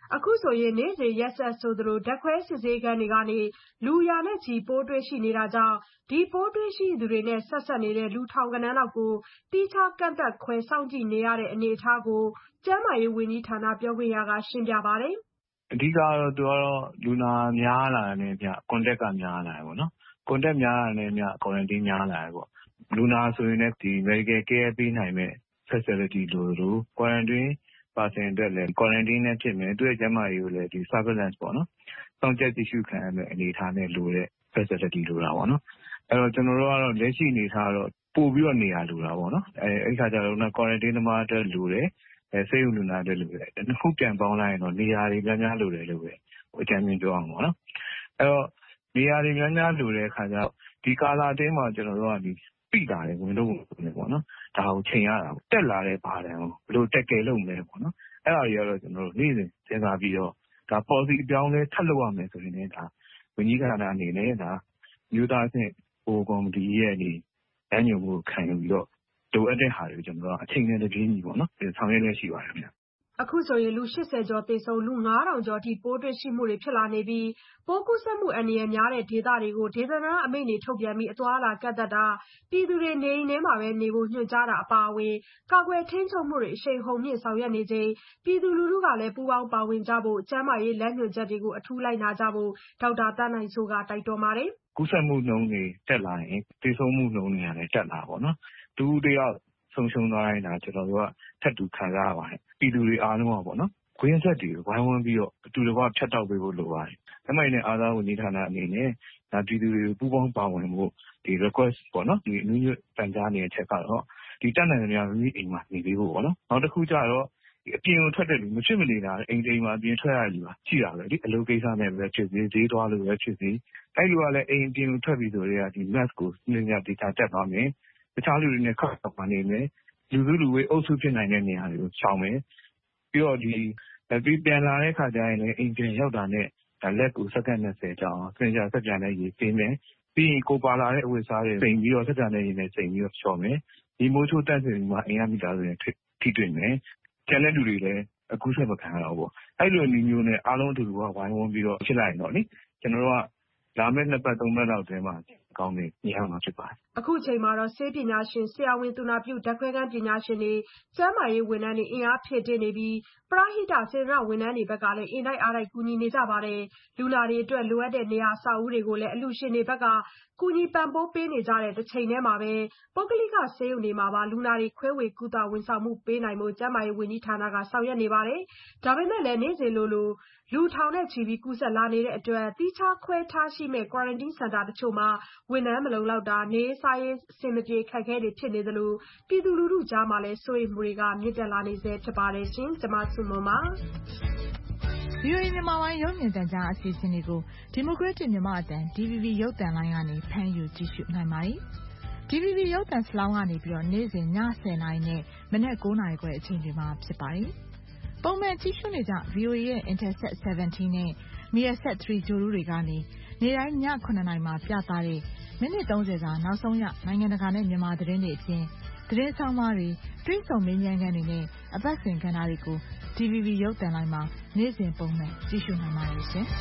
အခုဆိုရင်နေ့စဉ်ရက်ဆက်ဆိုသလိုဓာတ်ခွဲစစ်ဆေးခန်းတွေကနေလူရာနဲ့ချီပိုးတွေ့ရှိနေတာကြောင့်ဒီပိုးတွေ့ရှိသူတွေနဲ့ဆက်စပ်နေတဲ့လူထောင်ဂဏန်းလောက်ကိုတိကျကန့်သတ်ခွဲစောင့်ကြည့်နေရတဲ့အနေအထားကိုကျန်းမာရေးဝန်ကြီးဌာနပြောခွင့်ရကရှင်းပြပါတယ်။အဓိကတော့သူကတော့လူနာများလာတယ်နဲ့ပြ contact ကများလာတယ်ပေါ့နော်။ contact များလာတဲ့မြ quarantine များလာတယ်ပေါ့။လူနာဆိုရင်လည်းဒီ medical care ပေးနိုင်မဲ့ facility လိုလို quarantine person အတွက်လည်း quarantine နဲ့ဖြစ်မယ်သူရဲ့ကျန်းမာရေးကိုလည်းဒီ surveillance ပေါ့နော်စောင့်ကြပ်ကြည့်ရှုခံရမယ့်အနေအထားနဲ့လိုတဲ့ facility လိုတာပေါ့နော်။အဲ့တော့ကျွန်တော်တို့ကတော့လက်ရှိအနေအထားတော့ပို့ပြီးတော့နေရာလိုတာပေါ့နော်။အဲအဲ့ခါကျတော့ quarantine သမားအတွက်လိုတယ်အဲဆေးရုံလူနာအတွက်လိုတယ်နှစ်ခုပြန်ပေါင်းလိုက်ရင်တော့နေရာတွေများများလိုတယ်လို့ပဲအကြမ်းမြင်ပြောအောင်ပေါ့နော်။အဲ့တော့နေရာတွေများများလိုတဲ့အခါကျတော့ဒီကာလာတင်းမှာကျွန်တော်တို့ကဒီပြတာတယ်ဝင်လို့ဝင်ပေါ့နော်။ဒါကိုချိန်ရတာပေါ့တက်လာတဲ့ဘာတန်ကိုဘယ်လိုတက်ကယ်လုပ်မလဲပေါ့နော်။အဲ့ဒါတွေကတော့ကျွန်တော်တို့နေ့စဉ်စဉ်းစားပြီးတော့ဒါ policy အပြောင်းလဲထပ်လုပ်ရမယ်ဆိုရင်လည်းဒါဝန်ကြီးဌာနအနေနဲ့ဒါမျိုးသားအဆင့်ဟိုကော်မတီရဲ့ဒီလမ်းညွှန်မှုခံယူပြီးတော့လိုအပ်တဲ့ဟာတွေကိုကျွန်တော်တို့အချိန်နဲ့တပြေးညီပေါ့နော်ဆောင်ရွက်ရရှိပါတယ်ခင်ဗျအခုဆိုရင်လူ၈၀ကျော်သေဆုံးလူ၅ထောင်ကျော်ထိပိုးတွေ့ရှိမှုတွေဖြစ်လာနေပြီးပိုးကူးစက်မှုအန္တရာယ်များတဲ့ဒေသတွေကိုဒေသနာအမိန့်တွေထုတ်ပြန်ပြီးအသွားအလာကန့်သတ်တာပြည်သူတွေနေအိမ်ထဲမှာပဲနေဖို့ညွှန်ကြားတာအပါအဝင်ကာကွယ်ထိန်းချုပ်မှုတွေအရှိန်ဟုန်မြင့်ဆောင်ရွက်နေချိန်ပြည်သူလူထုကလည်းပူးပေါင်းပါဝင်ကြဖို့ကျန်းမာရေးလမ်းညွှန်ချက်တွေကိုအထူးလိုက်နာကြဖို့ဒေါက်တာသန်းနိုင်စိုးကတိုက်တွန်းပါတယ်ကူးစက်မှုနှုန်းတွေတက်လာရင်သေဆုံးမှုနှုန်းတွေလည်းတက်လာပါတော့နော်တူတယောက်ဆုံးရှုံးသွားရင်ဒါကျွန်တော်တို့ကထပ်တူခံစားရပါတယ်ပြည်သူတွေအားလုံးပါပေါ့နော်ခွင်းဆက်တွေဝိုင်းဝန်းပြီးတော့အတူတကွဖြတ်တောက်ပေးဖို့လိုပါတယ်။အမိုင်နဲ့အာသာဝန်ကြီးဌာနအနေနဲ့ဒါပြည်သူတွေကိုပူးပေါင်းပါဝင်ဖို့ဒီ request ပေါ့နော်ဒီအနည်းငယ်ပန်ကြားနေတဲ့ချက်ကတော့ဒီတက်နိုင်တဲ့များမိအိမ်မှာနေပေးဖို့ပေါ့နော်။နောက်တစ်ခုကျတော့ဒီအပြင်ကိုထွက်တဲ့လူမဖြစ်မနေတာအိမ်အိမ်မှာအပြင်ထွက်ရတဲ့လူကရှိတာပဲဒီအလုပ်ကိစ္စနဲ့ပဲဖြစ်စေဈေးသွားလို့ပဲဖြစ်စေအဲ့လိုကလည်းအိမ်အပြင်ကိုထွက်ပြီးဆိုတော့ဒီ mask ကိုညညဒေတာတက်သွားမယ်။တခြားလူတွေနဲ့ခက်ခက်ပါနေမယ်။လူစုလူဝေးအုပ်စုဖြစ်နိုင်တဲ့နေရာတွေကိုရှောင်မယ်ပြီးတော့ဒီပြီးပြန်လာတဲ့ခါကျရင်လည်းအိမ်ပြန်ရောက်တာနဲ့ဒါလက်ကိုစက္ကန့်၂၀ကျောင်းဆင်ကြဆက်ပြန်တဲ့ရေပေးမယ်ပြီးရင်ကိုပါလာတဲ့အဝတ်စားတွေပိန်ပြီးတော့ဆက်ပြန်တဲ့ရေနဲ့စိန်ပြီးတော့လျှော်မယ်ဒီမိုးချိုးတက်စီမှာအိမ်ရမိသားစုတွေထိတွေ့မယ်ကျန်တဲ့လူတွေလည်းအခုဆက်မခံရတော့ဘူးအဲ့လိုမျိုးမျိုးနဲ့အားလုံးအတူတူကဝိုင်းဝန်းပြီးတော့ဖြစ်လိုက်ရင်တော့လေကျွန်တော်တို့ကလာမယ့်နှစ်ပတ်သုံးပတ်လောက်တည်းမှာကောင်းနေညံ့မှာဖြစ်ပါတယ်အခုချိန်မှာတော့ဆေးပညာရှင်ဆရာဝန်သူနာပြုဓာတ်ခွဲခန်းပညာရှင်တွေကျန်းမာရေးဝန်ထမ်းတွေအင်အားဖြည့်တင်းနေပြီးပရဟိတစေတနာဝန်ထမ်းတွေဘက်ကလည်းအင်တိုက်အားတိုက်ကူညီနေကြပါတယ်လူနာတွေအတွက်လိုအပ်တဲ့နေရာအဆောက်အဦတွေကိုလည်းအလှူရှင်တွေဘက်ကကူညီပံ့ပိုးပေးနေကြတဲ့တစ်ချိန်တည်းမှာပဲပုဂ္ဂလိကဆေးရုံတွေမှာပါလူနာတွေခွဲဝေကုသဝန်ဆောင်မှုပေးနိုင်ဖို့ကျန်းမာရေးဝန်ကြီးဌာနကဆောင်ရွက်နေပါတယ်ဒါပေမဲ့လည်းနေ့စဉ်လိုလိုလူထောင်နဲ့ချီပြီးကူးစက်လာနေတဲ့အတွက်တိကျခွဲထားရှိမဲ့ quarantine center တချို့မှာဝန်ထမ်းမလုံလောက်တာနေစားရေးအဆင်မပြေခက်ခဲတွေဖြစ်နေသလိုပြည်သူလူထုကြားမှာလည်းစိုးရိမ်မှုတွေကမြင့်တက်လာနေဆဲဖြစ်ပါတယ်ရှင်ကျွန်မဆုမွန်ပါဗွီအိုအေ မြန်မာပိုင်းရုပ်မြင်သံကြားအစီအစဉ်တွေကိုဒီမိုကရက်တစ်မြန်မာအသံ ဒီ ဗီ ဗီ ရုပ်သံလိုင်းကနေဖမ်းယူကြည့်ရှုနိုင်ပါတယ်။ ဒီ ဗီ ဗီ ရုပ်သံစလောင်းကနေပြီးတော့နေ့စဉ်ညဆယ်နာရီနဲ့မနက်၉နာရီခွဲအချိန်တွေမှာဖြစ်ပါတယ်။ပုံမှန်ကြည့်ရှုနေကြ ဗီအိုအေ ရဲ့ Intelsat ဆယ်ဗန်တီးနဲ့ Measat ၃ ဂြိုဟ်တုတွေကနေနေ့တိုင်းညခုနှစ်နာရီမှာပြသတဲ့မိနစ်သုံးဆယ်စာနောက်ဆုံးရနိုင်ငံတကာနဲ့မြန်မာသတင်းတွေအပြင်သတင်းဆောင်မတွေတွင်းဆုံမေးမြန်းခန်းတွေနဲ့အပတ်စဉ်ကဏ္ဍတွေကို ဒီ ဗီ ဗီ ရုပ်သံလိုင်းမှာနေ့စဉ်ပုံမှန်ကြည့်ရှုနိုင်ပါတယ်ရှင်။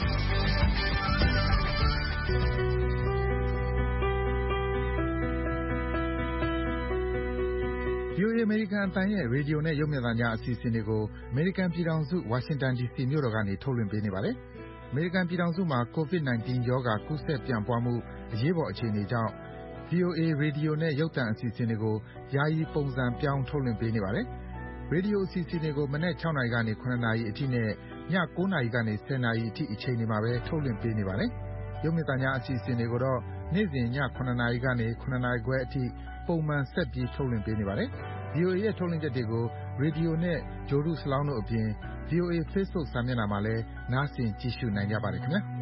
ဗွီအိုအေ အမေရိကန်အသံရဲ့ရေဒီယိုနဲ့ရုပ်မြင်သံကြားအစီအစဉ်တွေကိုအမေရိကန်ပြည်ထောင်စုဝါရှင်တန်ဒီစီမြို့တော်ကနေထုတ်လွှင့်ပေးနေပါတယ်။အမေရိကန်ပြည်ထောင်စုမှာ ကိုဗစ် ၁၉ ရောဂါကူးစက်ပြန့်ပွားမှုအရေးပေါ်အခြေအနေကြောင့် ဗွီအိုအေ ရေဒီယိုနဲ့ရုပ်သံအစီအစဉ်တွေကိုယာယီပုံစံပြောင်းထုတ်လွှင့်ပေးနေပါတယ်။ရေဒီယိုအစီအစဉ်တွေကိုမနက်၆နာရီကနေ၇နာရီအထိနဲ့ည၉နာရီကနေ၁၀နာရီအထိအချိန်တွေမှာပဲထုတ်လွှင့်ပေးနေပါတယ်။ရုပ်မြင်သံကြားအစီအစဉ်တွေကိုတော့နေ့စဉ်ည၇နာရီကနေ၇နာရီခွဲအထိပုံမှန်ဆက်ပြီးထုတ်လွှင့်ပေးနေပါတယ်။ ဗွီအိုအေရဲ့ထုတ်လွှင့်ချက်တွေကိုရေဒီယိုနဲ့ဂြိုဟ်တုစလောင်းတို့အပြင် ဗွီအိုအေ Facebook စာမျက်နှာမှာလည်းနားဆင်ကြည့်ရှုနိုင်ကြပါတယ်ခင်ဗျာ။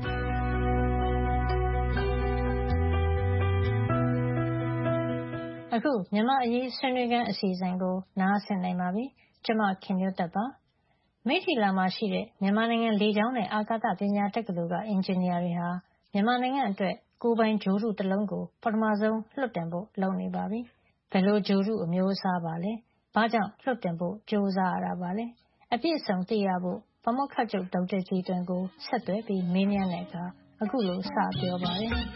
အခုမြန်မာအရေးဆွေးနွေးခန်းအစီအစဉ်ကိုနားဆင်နိုင်ပါပြီ။ကျွန်မခင်မျိုးသက်ပါ။မိထ္ထီလာမှာရှိတဲ့မြန်မာနိုင်ငံလေကြောင်းနဲ့အာကာသပညာတက္ကသိုလ်ကအင်ဂျင်နီယာတွေဟာမြန်မာနိုင်ငံအတွက်ကိုယ်ပိုင်ဂြိုဟ်တုတစ်လုံးကိုပထမဆုံးလွှတ်တင်ဖို့လုပ်နေပါပြီ။ဘယ်လိုဂြိုဟ်တုအမျိုးအစားပါလဲ။ဘာကြောင့်လွှတ်တင်ဖို့ကြိုးစားရတာပါလဲ။အပြည့်အစုံသိရဖို့ပါမောက္ခချုပ်ဒေါက်တာကြည်သွင်ကိုဆက်သွယ်ပြီးမေးမြန်းတဲ့အခါအခုလိုစပြောပါတယ်။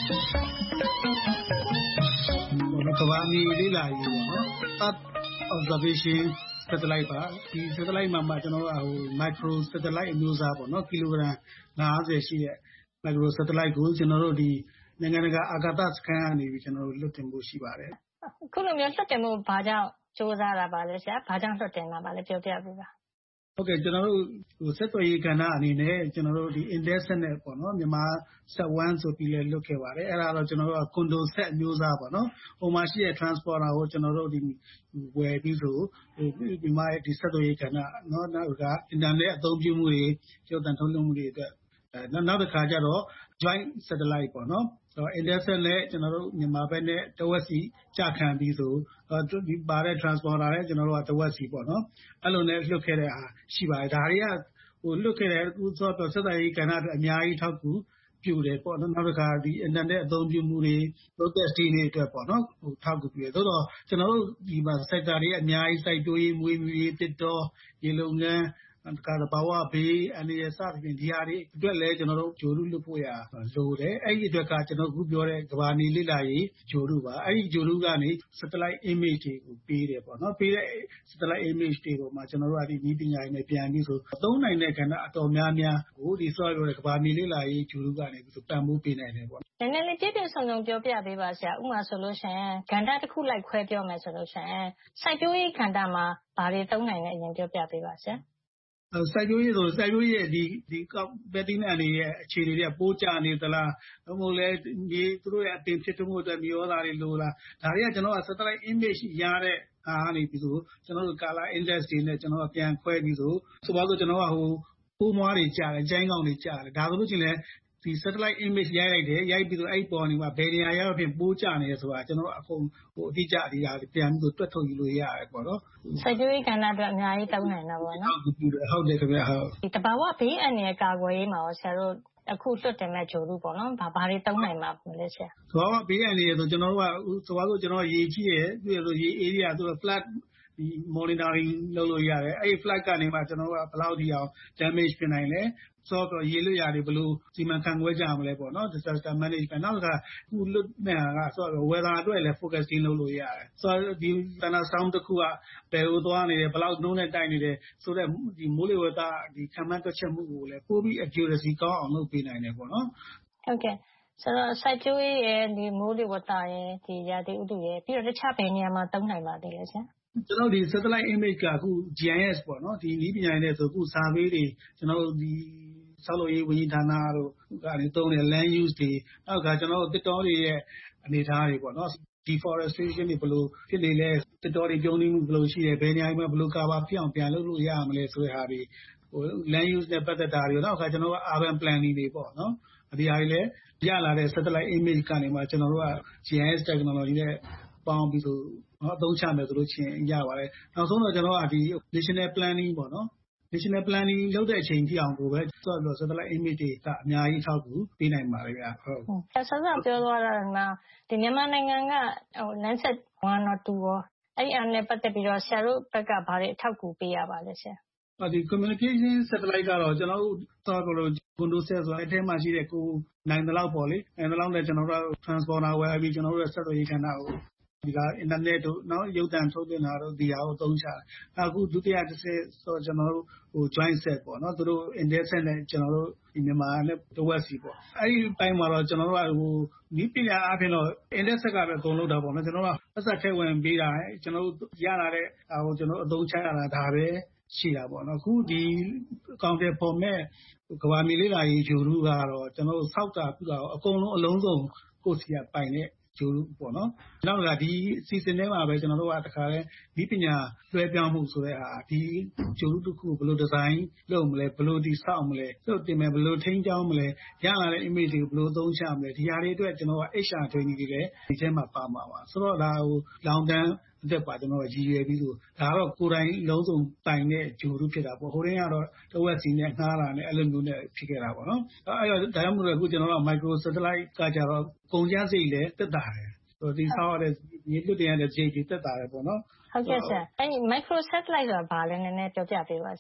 ကမ္ဘာမြေလေ့လာရေးပေါ့နော် Earth Observation Satellite ပါဒီ satellite မှာမှကျွန်တော်တို့ဟို micro satellite အမျိုးအစားပေါ့နော်ကီလိုဂရမ်၅၀ရှိတဲ့ micro satellite ကိုကျွန်တော်တို့ဒီနိုင်ငံတကာအာကာသစခန်းကနေပြီးကျွန်တော်တို့လွှတ်တင်ဖို့ရှိပါတယ်အခုလိုမျိုးလွှတ်တင်ဖို့ဘာကြောင့်စူးစမ်းတာပါလဲဆရာဘာကြောင့်လွှတ်တင်တာပါလဲပြောပြပေးပါဟုတ်ကဲ့ကျွန်တော်တို့ဟိုဆက်သွယ်ရေးကဏ္ဍအနေနဲ့ကျွန်တော်တို့ဒီ Intelsat နဲ့ပေါ့နော်မြန်မာ Sat one ဆိုပြီးလဲလွှတ်ခဲ့ပါတယ်အဲ့ဒါတော့ကျွန်တော်တို့က Condosat အမျိုးအစားပေါ့နော်ဟိုမှာရှိတဲ့ transponder ကိုကျွန်တော်တို့ဒီဝယ်ပြီးဆိုဒီမှာဒီဆက်သွယ်ရေးကဏ္ဍနော်နောက်က internet အသုံးပြုမှုတွေကျော်တန်ထုတ်လွှင့်မှုတွေအတွက်နောက်တစ်ခါကျတော့ joint satellite ပေါ့နော်ဆိုတော့ Intelsat နဲ့ကျွန်တော်တို့မြန်မာဘက်နဲ့တဝက်စီကြာခံပြီးဆိုဒီပါတဲ့ transponder နဲ့ကျွန်တော်တို့ကတဝက်စီပေါ့နော်အဲ့လိုနဲ့လွှတ်ခဲ့တဲ့ဟာရှိပါတယ်ဒါတွေကဟိုလွှတ်ခဲ့တဲ့ဥသောတော့ဆက်သွယ်ရေးကဏ္ဍအတွက်အများကြီးထောက်ကူပြုတယ်ပေါ့နော်နောက်တစ်ခါဒီ internet အသုံးပြုမှုတွေ broadcasting တွေအတွက်ပေါ့နော်ဟိုထောက်ကူပြုတယ်သို့တော့ကျွန်တော်တို့ဒီမှာ sector တွေအများကြီးစိုက်ပျိုးရေးမွေးမြူရေးတစ်တော်ရေလုံငန်းတခါတော့ဘာဝဘေးအနေရစသဖြင့်ဒီဟာတွေအတွက်လည်းကျွန်တော်တို့ဂျိုလူလွတ်ဖို့ရလိုတယ်အဲ့ဒီအတွက်ကကျွန်တော်ခုပြောတဲ့ကဘာနေလိလာရေးဂျိုလူပါအဲ့ဒီဂျိုလူကနေ satellite image တွေကိုပေးတယ်ပေါ့နော်ပေးတဲ့ satellite image တွေပေါ်မှာကျွန်တော်တို့ကဒီနည်းပညာတွေနဲ့ပြန်ပြီးဆိုသုံးနိုင်တဲ့ကဏ္ဍအတော်များများကိုဒီဆော့ပြောတဲ့ကဘာနေလိလာရေးဂျိုလူကနေပြီးဆိုတန်ဖိုးပေးနိုင်တယ်ပေါ့နည်းနည်းလေးပြည့်ပြည့်စုံစုံပြောပြပေးပါဆရာဥပမာဆိုလို့ရှိရင်ကဏ္ဍတစ်ခုလိုက်ခွဲပြောမယ်ဆိုလို့ရှိရင်စိုက်ပျိုးရေးကဏ္ဍမှာဘာတွေသုံးနိုင်လဲအရင်ပြောပြပေးပါဆရာစိုက်ပျိုးရေးဆိုစိုက်ပျိုးရေးဒီဒီဘက်တင်းအနေရဲ့အခြေအနေတွေကပိုးကြနေသလားဘယ်လိုလဲဒီသူတို့ရဲ့အတင်ဖြစ်မှုအတွက်မျိုးသားတွေလိုလားဒါတွေကကျွန်တော်က satellite image ရတဲ့အားနေပြီဆိုကျွန်တော်တို့ color index တွေနဲ့ကျွန်တော်ပြန်ခွဲပြီးဆိုဆိုပါတော့ကျွန်တော်ကဟိုပိုးမွားတွေကြားတယ်ကျိုင်းကောင်တွေကြားတယ်ဒါဆိုလို့ချင်းလဲဒီ satellite image ရိုက်လိုက်တယ်ရိုက်ပြီးတော့အဲ့ပေါ်နေမှာဘယ်နေရာရောက်ဖြစ်ပိုးကြနေလဲဆိုတာကျွန်တော်အကုန်ဟိုအတိအကျဒီဟာပြန်ပြီးတော့တွက်ထုတ်ယူလို့ရတယ်ပေါ့နော်စိုက်ပျိုးရေးကဏ္ဍအတွက်အများကြီးသုံးနိုင်တာပေါ့နော်ဟုတ်တယ်ခင်ဗျဟုတ်ဒီတဘာဝဘေးအန္တရာယ်ကာကွယ်ရေးမှာရောဆရာတို့အခုလွတ်တင်မဲ့ဂျိုလူပေါ့နော်ဘာဘာတွေသုံးနိုင်မှာလဲဆရာတဘာဝဘေးအန္တရာယ်ဆိုကျွန်တော်တို့ကဆိုပါစို့ကျွန်တော်ရေကြီးရပြီးတော့ရေ area ဆိုတော့ flood ဒီ monitoring လုပ်လို့ရတယ်အဲ့ဒီ flight ကနေမှကျွန်တော်တို့ကဘယ်လောက်ထိအောင် damage ဖြစ်နိုင်လဲဆိုတော့ရေလွတ်ရာတွေဘယ်လိုစီမံခန့်ခွဲကြမလဲပေါ့နော် disaster management နောက်ကခုလွတ်နေတာကဆိုတော့ weather အတွက်လည်း focusing လုပ်လို့ရတယ်ဆိုတော့ဒီ thunderstorm တစ်ခုကဘယ်လိုသွားနေတယ်ဘယ်လောက်နှုန်းနဲ့တိုက်နေတယ်ဆိုတော့ဒီမိုးလေဝသဒီခံမှန်းတွက်ချက်မှုကိုလည်းပိုပြီး accuracy ကောင်းအောင်လုပ်ပေးနိုင်တယ်ပေါ့နော်ဟုတ်ကဲ့ဆိုတော့စိုက်ပျိုးရေးရဲ့ဒီမိုးလေဝသရဲ့ဒီရာသီဥတုရဲ့ပြီးတော့တခြားဘယ်နေရာမှာသုံးနိုင်ပါသေးလဲဆရာကျွန်တော်ဒီ satellite image ကအခု G I S ပေါ့နော်ဒီနည်းပညာနဲ့ဆိုအခု survey တွေကျွန်တော်တို့ဒီဆောက်လုပ်ရေးဝန်ကြီးဌာနတို့ကနေသုံးတဲ့ land use တွေနောက်ကကျွန်တော်တို့တစ်တော်တွေရဲ့အနေအထားတွေပေါ့နော် deforestation တွေဘယ်လိုဖြစ်နေလဲတစ်တော်တွေပြုံးနေမှုဘယ်လိုရှိလဲဘယ်နေရာမှာဘယ်လိုကာဗာဖြစ်အောင်ပြန်လုပ်လို့ရမလဲဆိုတဲ့ဟာတွေဟို land use နဲ့ပတ်သက်တာတွေနောက်ကကျွန်တော်တို့ urban planning တွေပေါ့နော်ဒီဟာတွေလည်းရလာတဲ့ satellite image ကနေမှကျွန်တော်တို့က G I S technology နဲ့ပေါင်းပြီးဆိုနော်အသုံးချမယ်ဆိုလို့ချင်းရပါတယ်နောက်ဆုံးတော့ကျွန်တော်ကဒီ national planning ပေါ့နော် national planning လုပ်တဲ့အချိန်ကြည့်အောင်ကိုပဲဆိုတော့ satellite image တွေကအများကြီးထောက်ကူပေးနိုင်ပါတယ်ဗျဟုတ်ဆရာဆရာပြောသွားတာကဒီမြန်မာနိုင်ငံကဟို Landsat one or two ရောအဲ့ဒီအနေနဲ့ပတ်သက်ပြီးတော့ဆရာတို့ဘက်ကဘာတွေအထောက်ကူပေးရပါလဲဆရာဒီ communication satellite ကတော့ကျွန်တော်တို့သောက်လို့ Condosat ဆိုအဲ့ထဲမှာရှိတဲ့ကိုနိုင်တဲ့လောက်ပေါ့လေနိုင်တဲ့လောက်နဲ့ကျွန်တော်တို့ transponder ဝယ်ပြီးကျွန်တော်တို့ဆက်သွယ်ရေးကဏ္ဍကိုဒီက internet တို့နောက်ရုပ်သံထုတ်တင်တာတို့ဒီဟာကိုသုံးချတယ်အခုဒုတိယတစ်ဆင့်ဆိုကျွန်တော်တို့ဟို joint set ပေါ့နော်သူတို့ Intelsat နဲ့ကျွန်တော်တို့ဒီမြန်မာနဲ့တဝက်စီပေါ့အဲ့ဒီပိုင်းမှာတော့ကျွန်တော်တို့ကဟိုနီးပညာအပြင်တော့ Intelsat ကပဲအကုန်လုပ်တာပေါ့နော်ကျွန်တော်တို့ကပတ်သက်ထဲဝင်ပေးတာကျွန်တော်တို့ရလာတဲ့ဟိုကျွန်တော်တို့အသုံးချရတာဒါပဲရှိတာပေါ့နော်အခုဒီအကောင့်တွေပေါ်မဲ့ကဘာမီလေးလာရေးဂျိုလူကတော့ကျွန်တော်တို့စောက်တာပြတာအကုန်လုံးအလုံးစုံကိုစီကပိုင်တဲ့ဂျိုလူပေါ့နော်နောက်ကဒီ season ထဲမှာပဲကျွန်တော်တို့ကတခါလဲဒီပညာလွှဲပြောင်းမှုဆိုတဲ့ဟာဒီဂျိုလူတစ်ခုဘယ်လိုဒီဇိုင်းလုပ်မလဲဘယ်လိုဒီဆောက်မလဲသုတ်တင်မယ်ဘယ်လိုထိန်းကျောင်းမလဲရလာတဲ့ image တွေကိုဘယ်လိုသုံးချမလဲဒီဟာတွေအတွက်ကျွန်တော်က H R training တွေလည်းဒီထဲမှာပါမှာပါဆိုတော့ဒါဟိုလောင်တန်းအတွက်ပါကျွန်တော်ရည်ရွယ်ပြီးဆိုဒါတော့ကိုယ်တိုင်လုံးစုံတိုင်တဲ့ဂျိုလူဖြစ်တာပေါ့ဟိုတင်းကတော့တဝက်စီနဲ့ငှားတာနဲ့အဲ့လိုမျိုးနဲ့ဖြစ်ခဲ့တာပေါ့နော်အဲ့တော့ဒါကြောင့်မို့လို့အခုကျွန်တော်တို့ micro satellite ကကြတော့ကုန်ကျစရိတ်လည်းတက်တာတယ်ဆိုဒီဆောက်ရတဲ့မြေလွတ်တင်ရတဲ့စရိတ်တွေတက်တာတယ်ပေါ့နော်ဟုတ်ကဲ့ဆရာအဲ့ဒီ micro satellite ဆိုတာဘာလဲနည်းနည်းပြောပြပေးပါဆရာ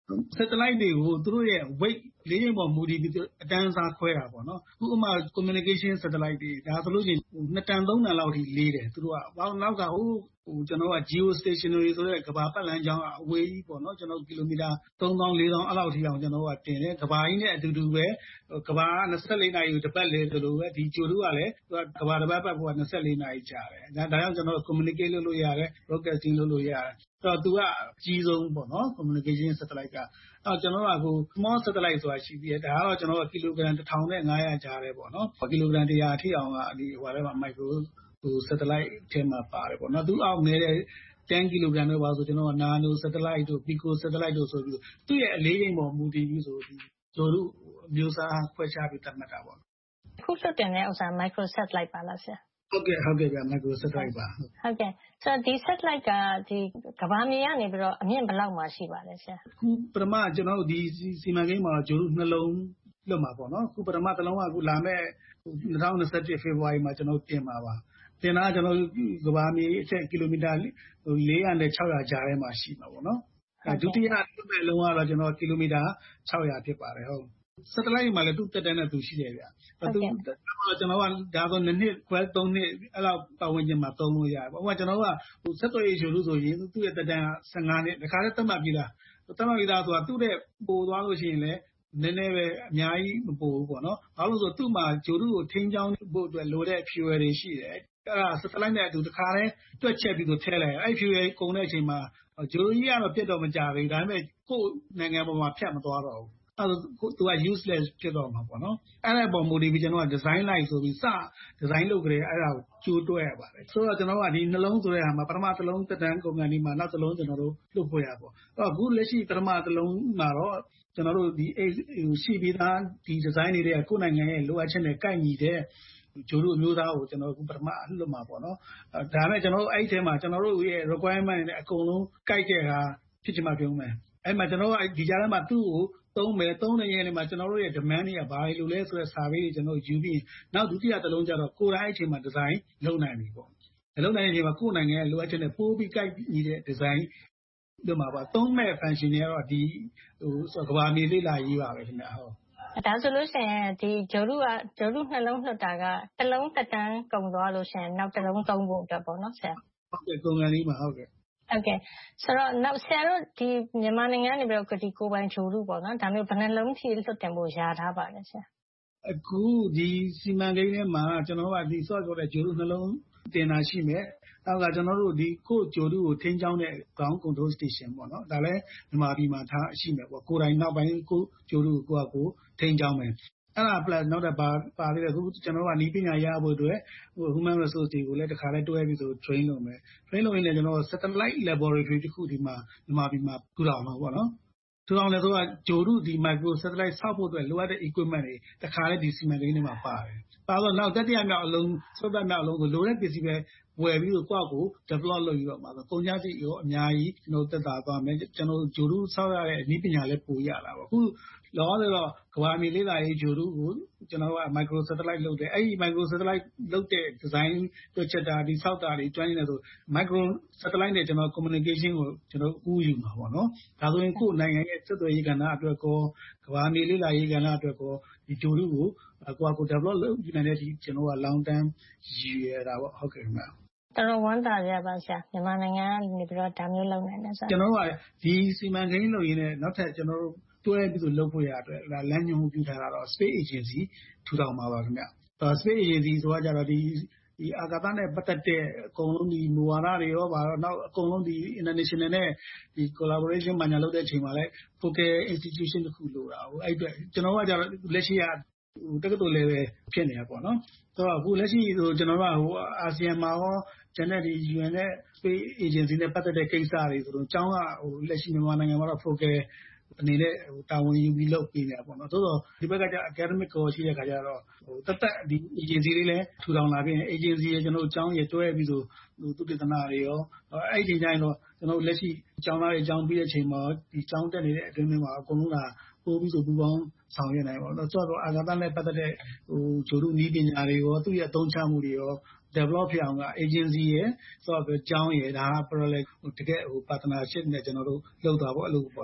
satellite တွေကိုသူတို့ရဲ့ weight လေးချိန်ပေါ်မူတည်ပြီးအတန်းအစားခွဲတာပေါ့နော်။ဥပမာ communication satellite တွေဒါဆိုလို့ရှိရင်နှစ်တန်သုံးတန်လောက်ထိလေးတယ်သူတို့က။နောက်ကဟိုကျွန်တော်က geostationary ဆိုတဲ့ကမ္ဘာပတ်လမ်းကြောင်းအဝေးကြီးပေါ့နော်ကျွန်တော်ကီလိုမီတာသုံးသောင်းလေးသောင်းအဲ့လောက်ထိအောင်ကျွန်တော်ကတင်တယ်။ကမ္ဘာကြီးနဲ့အတူတူပဲကမ္ဘာက၂၄နာရီကိုတစ်ပတ်လေဆိုလို့ပဲဒီဂြိုလ်တုကလည်းကမ္ဘာတစ်ပတ်ပတ်ဖို့က၂၄နာရီကြာတယ်။ဒါဒါကြောင့်ကျွန်တော် communicate လုပ်လို့ရတယ် broadcasting လုပ်လို့ရတယ်။အဲ့တော့သူကအကြီးဆုံးပေါ့နော် communication satellite က။အဲ့တော့ကျွန်တော်ကဟို small satellite ဆိုတာရှိပြီးတယ်။ဒါကတော့ကျွန်တော်ကကီလိုဂရမ်တစ်ထောင်နဲ့ငါးရာကြားတယ်ပေါ့နော်။ကီလိုဂရမ်တစ်ရာအထိအောင်ကဒီဟိုထဲမှာ micro ဟို satellite ထဲမှာပါတယ်ပေါ့နော်။သူအောက်နေတဲ့ten kilogram တော့ပါဆိုကျွန်တော်က nano satellite တို့ pico satellite တို့ဆိုပြီးသူ့ရဲ့အလေးချိန်ပေါ်မူတည်ပြီးဆိုဒီဂြိုလ်တုမျိုးစားခွဲခြားပြီးသတ်မှတ်တာပေါ့။အခုလွှတ်တင်တဲ့ဥစ္စာ micro satellite ပါလားဆရာ။ဟုတ်ကဲ့ဟုတ်ကဲ့ဗျ micro satellite ပါ။ဟုတ်ကဲ့ဆိုတော့ဒီ satellite ကဒီကမ္ဘာမြေကနေပြီးတော့အမြင့်ဘယ်လောက်မှရှိပါလဲဆရာ။အခုပထမကျွန်တော်တို့ဒီစီမံကိန်းမှာဂြိုလ်တုနှလုံးလွတ်မှာပေါ့နော်။အခုပထမတစ်လုံးကအခုလာမဲ့၂၀၂၁ဖေဖော်ဝါရီမှာကျွန်တော်တင်မှာပါ။တင်တာကကျွန်တော်တို့ကမ္ဘာမြေအထက်ကီလိုမီတာလေးရာနဲ့ခြောက်ရာကြားထဲမှာရှိမှာပေါ့နော်။ဒုတိယလွတ်မဲ့လုံးကတော့ကျွန်တော်ကီလိုမီတာခြောက်ရာဖြစ်ပါတယ်ဟုတ်။ satellite မှာလည်းသူ့တက်တန်းနဲ့သူရှိတယ်ဗျ။သူကျွန်တော်ကဒါဆိုနှစ်နှစ်ခွဲသုံးနှစ်အဲ့လောက်ပတ်ဝန်းကျင်မှာသုံးလို့ရတယ်ပေါ့။ဥပမာကျွန်တော်ကဟိုဆက်သွယ်ရေးဂြိုလ်တုဆိုရင်သူ့ရဲ့တက်တန်းက၁၅နှစ်ဒါခါလေးသတ်မှတ်ပြီးသား။သတ်မှတ်ပြီးသားဆိုတာသူ့တဲ့ပိုသွားလို့ရှိရင်လည်းနည်းနည်းပဲအများကြီးမပိုဘူးပေါ့နော်။ဘာလို့ဆိုသူ့မှာဂြိုလ်တုကိုထိန်းချောင်းဖို့အတွက်လိုတဲ့ fuel တွေရှိတယ်။အဲ့ဒါ satellite နဲ့အတူတစ်ခါတည်းတွက်ချက်ပြီးတော့ထည့်လိုက်အဲ့ fuel ကုန်တဲ့အချိန်မှာဂြိုလ်ကြီးကတော့ပြတ်တော့မကြဘူးဒါပေမဲ့ကိုယ့်နိုင်ငံပေါ်မှာဖြတ်မသွားတော့ဘူးအဲ့ဒါသူက useless ဖြစ်တော့မှာပေါ့နော်အဲ့ဒါပေါ်မူတည်ပြီးကျွန်တော်က design လိုက်ဆိုပြီးစ design လုပ်ကြတယ်အဲ့ဒါကိုကြိုးတွဲရပါတယ်ဆိုတော့ကျွန်တော်ကဒီနှလုံးဆိုတဲ့ဟာမှာပထမတစ်လုံးတက်တန်းကုန်ကန်ဒီမှာနောက်တစ်လုံးကျွန်တော်တို့လွတ်ဖို့ရပေါ့အဲ့တော့အခုလက်ရှိပထမတစ်လုံးမှာတော့ကျွန်တော်တို့ဒီရှိပြီးသားဒီ design တွေကကိုယ့်နိုင်ငံရဲ့လိုအပ်ချက်နဲ့ကိုက်ညီတဲ့ဂြိုလ်တုအမျိုးသားကိုကျွန်တော်အခုပထမလွတ်မှာပေါ့နော်ဒါပေမဲ့ကျွန်တော်တို့အဲ့ဒီထဲမှာကျွန်တော်တို့ရဲ့ requirement တွေနဲ့အကုန်လုံးကိုက်တဲ့ဟာဖြစ်ချင်မှပြုံးမယ်အဲ့မှာကျွန်တော်ကဒီကြားထဲမှာသူ့ကိုသုံးမယ်သုံးနေရင်လည်းမှာကျွန်တော်တို့ရဲ့ demand တွေကဘာတွေလိုလဲဆိုတဲ့ survey တွေကျွန်တော်ယူပြီးနောက်ဒုတိယတစ်လုံးကျတော့ကိုယ်တိုင်အချိန်မှာ design လုပ်နိုင်ပြီပေါ့လုပ်နိုင်တဲ့အချိန်မှာကိုယ့်နိုင်ငံရဲ့လိုအပ်ချက်နဲ့ပို့ပြီးကိုက်ညီတဲ့ design လုပ်မှာပါသုံးမဲ့ function တွေကတော့ဒီဟိုကဘာမြေလေ့လာရေးပါပဲခင်ဗျဟုတ်ဒါဆိုလို့ရှိရင်ဒီဂြိုလ်တုကဂြိုလ်တုနှလုံးလွှတ်တာကတစ်လုံးတက်တန်းကုန်သွားလို့ရှိရင်နောက်တစ်လုံးသုံးဖို့အတွက်ပေါ့နော်ဆရာဟုတ်ကဲ့ကုန်ကန်လေးမှာဟုတ်ကဲ့ဟုတ်ကဲ့ဆိုတော့နောက်ဆရာတို့ဒီမြန်မာနိုင်ငံကနေပြီးတော့ဒီကိုပိုင်ဂြိုလ်တုပေါ့နော်ဒါမျိုးဘယ်နှလုံးထိလွှတ်တင်ဖို့ယာထားပါလဲဆရာအခုဒီစီမံကိန်းထဲမှာကျွန်တော်ကဒီ source ဆိုတဲ့ဂြိုလ်တုနှလုံးတင်တာရှိမယ်နောက်ကကျွန်တော်တို့ဒီကိုဂြိုလ်တုကိုထိန်းချောင်းတဲ့ ground control station ပေါ့နော်ဒါလည်းမြန်မာပြည်မှာထားရှိမယ်ပေါ့ကိုယ်တိုင်နောက်ပိုင်းကိုဂြိုလ်တုကိုကိုယ့်အကိုထိန်းချောင်းမယ်အဲ့ဒါ plus နောက်တော့ပါပါသေးတယ်အခုကျွန်တော်ကနီးပညာရဖို့အတွက်ဟို human resource တွေကိုလည်းတစ်ခါလေးတွဲပြီးဆို train လုပ်မယ် train လုပ်ရင်လည်းကျွန်တော် satellite laboratory တခုဒီမှာမြန်မာပြည်မှာထူထောင်မှာပေါ့နော်ထူထောင်တယ်ဆိုတာဂြိုလ်တုဒီ micro satellite ဆောက်ဖို့အတွက်လိုအပ်တဲ့ equipment တွေတစ်ခါလေးဒီစီမံကိန်းထဲမှာပါတယ်ပါတော့နောက်တတိယမြောက်အလုံးသုတ်တမြောက်အလုံးကိုလိုတဲ့ပစ္စည်းပဲဝယ်ပြီးတော့ကိုယ့်အကို develop လုပ်ပြီးတော့မှာဆိုကုန်ကျစရိတ်ရောအများကြီးကျွန်တော်သက်သာသွားမယ်ကျွန်တော်ဂြိုလ်တုဆောက်ရတဲ့ဤပညာလည်းပိုရလာပါအခုလောဆယ်တော့ကဘာမြေလေးလာရေးဂြိုလ်တုကိုကျွန်တော်က micro satellite လုပ်တယ်အဲ့ဒီ micro satellite လုပ်တဲ့ design တွက်ချက်တာဒီဆောက်တာတွေကျွမ်းနေတယ်ဆို micro satellite နဲ့ကျွန်တော် communication ကိုကျွန်တော်ကူးယူမှာပေါ့နော်ဒါဆိုရင်ကိုယ့်နိုင်ငံရဲ့ဆက်သွယ်ရေးကဏ္ဍအတွက်ကောကဘာမြေလေးလာရေးကဏ္ဍအတွက်ကောဒီဂြိုလ်တုကိုကိုယ့်အကို develop လုပ်နိုင်တဲ့ဒီကျွန်တော်က long term ရည်ရတာပေါ့ဟုတ်ကဲ့ခင်ဗျာတော်တော်ဝမ်းသာကြပါဆရာမြန်မာနိုင်ငံကနေပြီးတော့ဒါမျိုးလုပ်နိုင်တယ်ဆိုကျွန်တော်ကဒီစီမံကိန်းလုပ်ရင်းနဲ့နောက်ထပ်ကျွန်တော်တို့တွဲပြီးတော့လုပ်ဖို့ရအတွက်ဒါလမ်းညွှန်မှုပြုထားတာတော့ space agency ထူထောင်မှာပါခင်ဗျ။ space agency ဆိုတာကြတော့ဒီဒီအာကာသနဲ့ပတ်သက်တဲ့အကုန်လုံးဒီမူဝါဒတွေရောပါတော့နောက်အကုန်လုံးဒီ international နဲ့ဒီ collaboration မှညာလုပ်တဲ့အချိန်မှာလည်း focal institution တစ်ခုလိုတာဟုတ်အဲ့အတွက်ကျွန်တော်ကကြတော့လက်ရှိကဟိုတက္ကသိုလ် level ဖြစ်နေတာပေါ့နော်။ဆိုတော့အခုလက်ရှိဟိုကျွန်တော်ကဟိုအာဆီယံမှာရောကျန်တဲ့ဒီ U N နဲ့ space agency နဲ့ပတ်သက်တဲ့ကိစ္စတွေဆိုတော့အကြောင်းကဟိုလက်ရှိမြန်မာနိုင်ငံမှာတော့ focal အနေနဲ့ဟိုတာဝန်ယူပြီးလုပ်ပေးနေတာပေါ့နော်။သို့တော့ဒီဘက်ကကျ academic ကိုရှိတဲ့ခါကျတော့ဟိုတက်တက်ဒီ agency လေးလည်းထူထောင်လာပြီး agency ရဲ့ကျွန်တော်အကြောင်းရတွဲပြီးဆိုဟိုသူတေသနာတွေရောအဲ့ဒီချိန်ကျရင်တော့ကျွန်တော်လက်ရှိအကြောင်းသားတွေအကြောင်းပြီးတဲ့အချိန်မှာဒီအကြောင်းတက်နေတဲ့အတွင်းမှာအကုန်လုံးကပို့ပြီးဆိုပူပေါင်းဆောင်ရွက်နိုင်ပါတော့ဆိုတော့အာဂါသနဲ့ပတ်သက်တဲ့ဟိုဂျိုတုနီးပညာတွေရောသူ့ရဲ့အသုံးချမှုတွေရော develop ဖြစ်အောင်က agency ရဲ့ဆိုတော့အကြောင်းရယ်ဒါက parallel တကယ်ဟို partnership နဲ့ကျွန်တော်တို့လုပ်တာပေါ့အဲ့လိုပေါ့နော်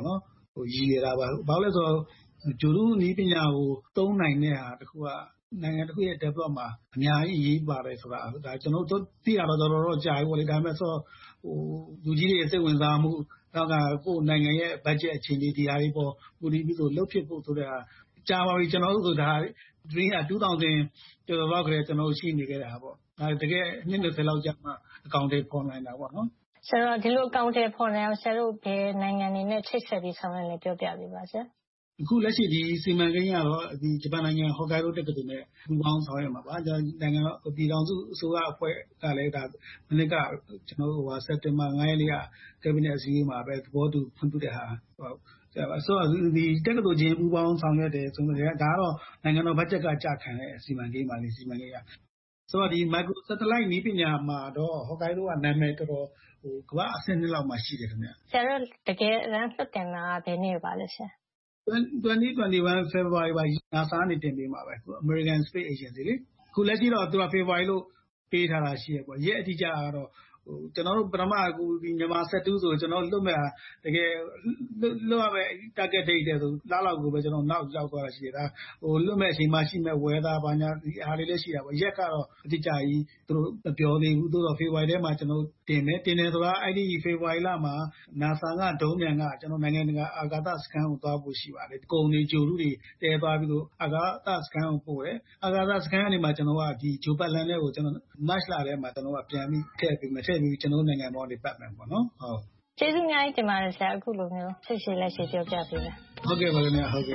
ဟိုရည်ရတာပါဘာလို့လဲဆိုတော့ဂျိုလူနီးပညာကိုသုံးနိုင်တဲ့ဟာတခုကနိုင်ငံတစ်ခုရဲ့ develop မှာအများကြီးရေးပါတယ်ဆိုတာဒါကျွန်တော်တို့သိတာတော့တော်တော်ကြာပြီပေါ့လေဒါပေမဲ့ဆိုဟိုလူကြီးတွေစိတ်ဝင်စားမှုနောက်ကကိုယ်နိုင်ငံရဲ့ budget အခြေအနေဒီဟာတွေပေါ်ပူတည်ပြီးဆိုလှုပ်ဖြစ်ဖို့ဆိုတဲ့ဟာကြာပါပြီကျွန်တော်တို့ဆိုတာ dream ကtwo thousandကျော်ကျော်လောက်ခရဲကျွန်တော်ရှိနေခဲ့တာပေါ့ဒါတကယ်အနှစ်twentyလောက်ကြာမှအကောင့်တွေပေါ်နိုင်တာပေါ့နော်ဆရာဒီလိုအကောင့်တွေပေါ်နေအောင်ဆရာတို့ဘယ်နိုင်ငံတွေနဲ့ချိတ်ဆက်ပြီးဆောင်ရွက်နေပြောပြပေးပါဆရာအခုလက်ရှိဒီစီမံကိန်းကတော့ဒီဂျပန်နိုင်ငံဟော်ကိုင်ဒိုတက္ကသိုလ်နဲ့ပူးပေါင်းဆောင်ရွက်မှာပါကျွန်တော်နိုင်ငံတော်ပြည်ထောင်စုအစိုးရအဖွဲ့ကလည်းဒါမနစ်ကကျွန်တော်တို့ဟိုစက်တင်ဘာnineရက်နေ့ကကက်ဘိနက်အစည်းအဝေးမှာပဲသဘောတူဖွင့်ပြတဲ့ဟာဟုတ်ဆရာဆိုတော့ဒီတက္ကသိုလ်ချင်းပူးပေါင်းဆောင်ရွက်တယ်ဆိုတော့ဒါကတော့နိုင်ငံတော်ဘတ်ဂျက်ကကြာခံတဲ့စီမံကိန်းပါလေစီမံကိန်းကဆိုတော့ဒီ micro satellite နည်းပညာမှာတော့ဟော်ကိုင်ဒိုကနာမည်တော်တော်ဟိုကမ္ဘာအဆင့်နှစ်လောက်မှာရှိတယ်ခင်ဗျဆရာတို့တကယ်ရန်လွတ်တင်တာဘယ်နေ့ပါလဲဆရာ twenty twenty-one February ပါ NASA ကနေတင်ပေးမှာပဲ American Space Agency လေခုလက်ရှိတော့သူက February လို့ပေးထားတာရှိရပေါ့ရက်အတိအကျကတော့ဟိုကျွန်တော်တို့ပထမအခုဒီမြန်မာဆက်တူးဆိုကျွန်တော်လွတ်မဲ့တကယ်လွတ်ရမဲ့ target date တဲ့ဆိုလာလောက်ကိုပဲကျွန်တော်နောက်ရောက်သွားတာရှိတယ်ဒါဟိုလွတ်မဲ့အချိန်မှရှိမဲ့ weather ဘာညာဒီအားလေးလည်းရှိတာပေါ့ရက်ကတော့အတိအကျကြီးသူတို့မပြောသေးဘူးသို့တော့ February ထဲမှာကျွန်တော်တင်မယ်တင်တယ်ဆိုတာအဲ့ဒီ February လမှာ NASA ကဒုံးမြန်ကကျွန်တော်နိုင်ငံတကာအာကာသစခန်းကိုသွားဖို့ရှိပါတယ်ကုံတွေဂျိုလူတွေတဲသွားပြီးတော့အာကာသစခန်းကိုပို့တယ်အာကာသစခန်းကနေမှကျွန်တော်ကဒီဂျိုပတ်လန်ထဲကိုကျွန်တော် March လထဲမှာကျွန်တော်ကပြန်ပြီးထည့်ပြီးမထည့်ပြီးကျွန်တော်နိုင်ငံပေါ်နေပတ်မယ်ပေါ့နော်ဟုတ်ကျေးဇူးအများကြီးတင်ပါတယ်ဆရာအခုလိုမျိုးဆိတ်ဆိတ်လက်ရှိပြောပြပေးတယ်ဟုတ်ကဲ့ပါခင်ဗျာဟုတ်ကဲ့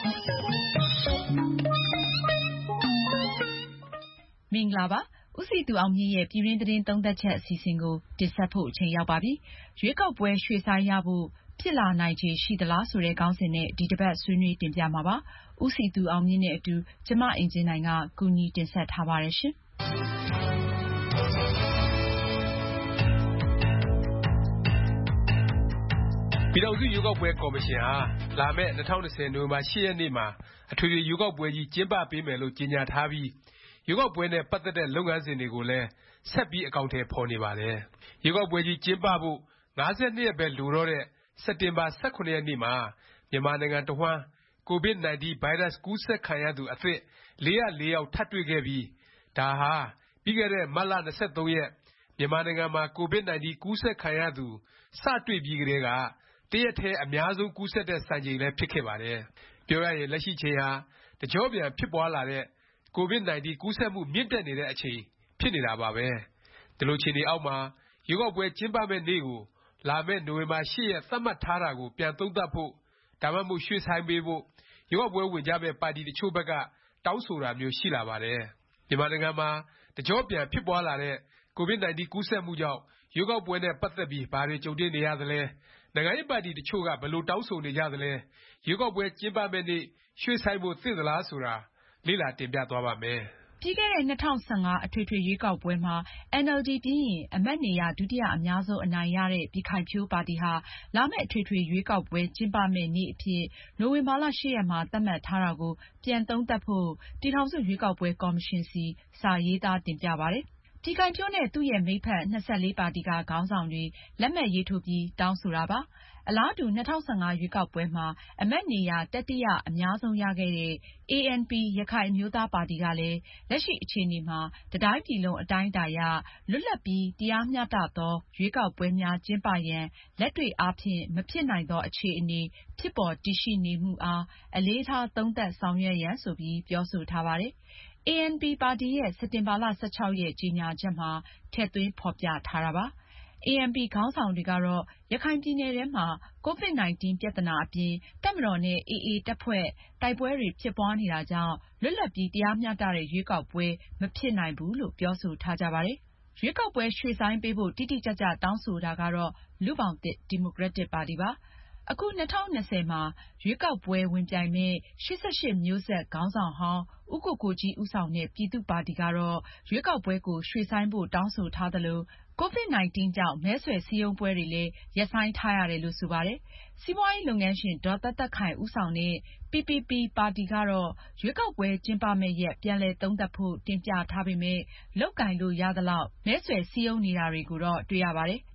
မင်္ဂလာပါဦးစီသူအောင်မြင့်ရဲ့ပြည်ရင်းသတင်းသုံးသက်ချက်အစီအစဉ်ကိုတင်ဆက်ဖို့အချိန်ရောက်ပါပြီရွေးကောက်ပွဲရွှေ့ဆိုင်းရဖို့ဖြစ်လာနိုင်ခြေရှိသလားဆိုတဲ့ခေါင်းစဉ်နဲ့ဒီတစ်ပတ်ဆွေးနွေးတင်ပြမှာပါဦးစီသူအောင်မြင့်နဲ့အတူကျမအင်ဂျင်နိုင်ကကူညီတင်ဆက်ထားပါတယ်ရှင်ပြည်ထောင်စုရွေးကောက်ပွဲကော်မရှင်ဟာလာမယ့်၂၀၂၀နိုဝင်ဘာ၈ရက်နေ့မှာအထွေထွေရွေးကောက်ပွဲကြီးကျင်းပပေးမယ်လို့ကြေညာထားပြီးရွေးကောက်ပွဲနဲ့ပတ်သက်တဲ့လုပ်ငန်းစဉ်တွေကိုလည်းဆက်ပြီးအကောင်အထည်ဖော်နေပါတယ်။ရွေးကောက်ပွဲကြီးကျင်းပဖို့၅၂ရက်ပဲလိုတော့တဲ့စက်တင်ဘာ၁၇ရက်နေ့မှာမြန်မာနိုင်ငံတစ်ဝှမ်းကိုဗစ်-၁၉ ဗိုင်းရပ်စ်ကူးစက်ခံရသူအသစ်၄၀၄ယောက်ထပ်တွေ့ခဲ့ပြီးဒါဟာပြီးခဲ့တဲ့မတ်လ၂၃ရက်မြန်မာနိုင်ငံမှာကိုဗစ်-၁၉ ကူးစက်ခံရသူစတွေ့ပြီးကတည်းကတရက်ထဲအများဆုံးကူးစက်တဲ့စံချိန်လည်းဖြစ်ခဲ့ပါတယ်။ပြောရရင်လက်ရှိချိန်ဟာတကျော့ပြန်ဖြစ်ပွားလာတဲ့ကိုဗစ်-၁၉ ကူးစက်မှုမြင့်တက်နေတဲ့အချိန်ဖြစ်နေတာပါပဲ။ဒီလိုအခြေအနေအောက်မှာရွေးကောက်ပွဲကျင်းပမယ့်နေ့ကိုလာမယ့်နိုဝင်ဘာ၈ရက်သတ်မှတ်ထားတာကိုပြန်သုံးသပ်ဖို့ဒါမှမဟုတ်ရွှေ့ဆိုင်းပေးဖို့ရွေးကောက်ပွဲဝင်ကြမယ့်ပါတီတချို့ဘက်ကတောင်းဆိုတာမျိုးရှိလာပါတယ်။မြန်မာနိုင်ငံမှာတကျော့ပြန်ဖြစ်ပွားလာတဲ့ကိုဗစ်-၁၉ ကူးစက်မှုကြောင့်ရွေးကောက်ပွဲနဲ့ပတ်သက်ပြီးဘာတွေကြုံတွေ့နေရသလဲနိုင်ငံရေးပါတီတချို့ကဘယ်လိုတောင်းဆိုနေကြသလဲရွေးကောက်ပွဲကျင်းပမယ့်နေ့ရွှေ့ဆိုင်းဖို့သင့်သလားဆိုတာလေ့လာတင်ပြသွားပါ့မယ်။ပြီးခဲ့တဲ့၂၀၁၅အထွေထွေရွေးကောက်ပွဲမှာအင်န်အယ်လ်ဒီပြီးရင်အမတ်နေရာဒုတိယအများဆုံးအနိုင်ရတဲ့ပြည်ခိုင်ဖြိုးပါတီဟာလာမယ့်အထွေထွေရွေးကောက်ပွဲကျင်းပမယ့်နေ့အဖြစ်နိုဝင်ဘာလ၈ရက်မှာသတ်မှတ်ထားတာကိုပြန်သုံးသပ်ဖို့ပြည်ထောင်စုရွေးကောက်ပွဲကော်မရှင်ဆီစာရေးသားတင်ပြပါတယ်။ပြည်ခိုင်ဖြိုးနဲ့သူ့ရဲ့မိတ်ဖက်၂၄ပါတီကခေါင်းဆောင်တွေလက်မှတ်ရေးထိုးပြီးတောင်းဆိုတာပါ။အလားတူ၂၀၁၅ရွေးကောက်ပွဲမှာအမတ်နေရာတတိယအများဆုံးရခဲ့တဲ့ အေအန်ပီ ရခိုင်အမျိုးသားပါတီကလည်းလက်ရှိအခြေအနေမှာတစ်တိုင်းပြည်လုံးအတိုင်းအတာအရလွတ်လပ်ပြီးတရားမျှတသောရွေးကောက်ပွဲများကျင်းပရန်လက်တွေ့အားဖြင့်မဖြစ်နိုင်သောအခြေအနေဖြစ်ပေါ်တည်ရှိနေမှုအားအလေးထားသုံးသပ်ဆောင်ရွက်ရန်ဆိုပြီးပြောဆိုထားပါတယ်။ အေအန်ပီ ပါတီရဲ့စက်တင်ဘာလ၁၆ရက်ကြေညာချက်မှာထည့်သွင်းဖော်ပြထားတာပါ။ အေအန်ပီ ခေါင်းဆောင်တွေကတော့ရခိုင်ပြည်နယ်ထဲမှာကိုဗစ်၁၉ ပြသနာအပြင်တပ်မတော်နဲ့ အေအေ တပ်ဖွဲ့တိုက်ပွဲတွေဖြစ်ပွားနေတာကြောင့်လွတ်လပ်ပြီးတရားမျှတတဲ့ရွေးကောက်ပွဲမဖြစ်နိုင်ဘူးလို့ပြောဆိုထားကြပါတယ်။ရွေးကောက်ပွဲရွှေ့ဆိုင်းပေးဖို့တိတိကျကျတောင်းဆိုတာကတော့လူ့ဘောင်သစ်ဒီမိုကရက်တစ်ပါတီပါ။အခု၂၀၂၀မှာရွေးကောက်ပွဲဝင်ပြိုင်မယ့်၈၈မျိုးဆက်ခေါင်းဆောင်ဟောင်းဦးကိုကိုကြီးဦးဆောင်တဲ့ပြည်သူ့ပါတီကတော့ရွေးကောက်ပွဲကိုရွှေ့ဆိုင်းဖို့တောင်းဆိုထားသလိုကိုဗစ်၁၉ကြောင့်မဲဆွယ်စည်းရုံးပွဲတွေလည်းရပ်ဆိုင်းထားရတယ်လို့ဆိုပါတယ်။စီးပွားရေးလုပ်ငန်းရှင်ဒေါ်သက်သက်ခိုင်ဦးဆောင်တဲ့ ပီပီပီ ပါတီကတော့ရွေးကောက်ပွဲကျင်းပမယ့်ရက်ပြန်လည်သုံးသပ်ဖို့တင်ပြထားပေမယ့်လုပ်ကိုင်လို့ရသလောက်မဲဆွယ်စည်းရုံးနေတာတွေကိုတော့တွေ့ရပါတယ်။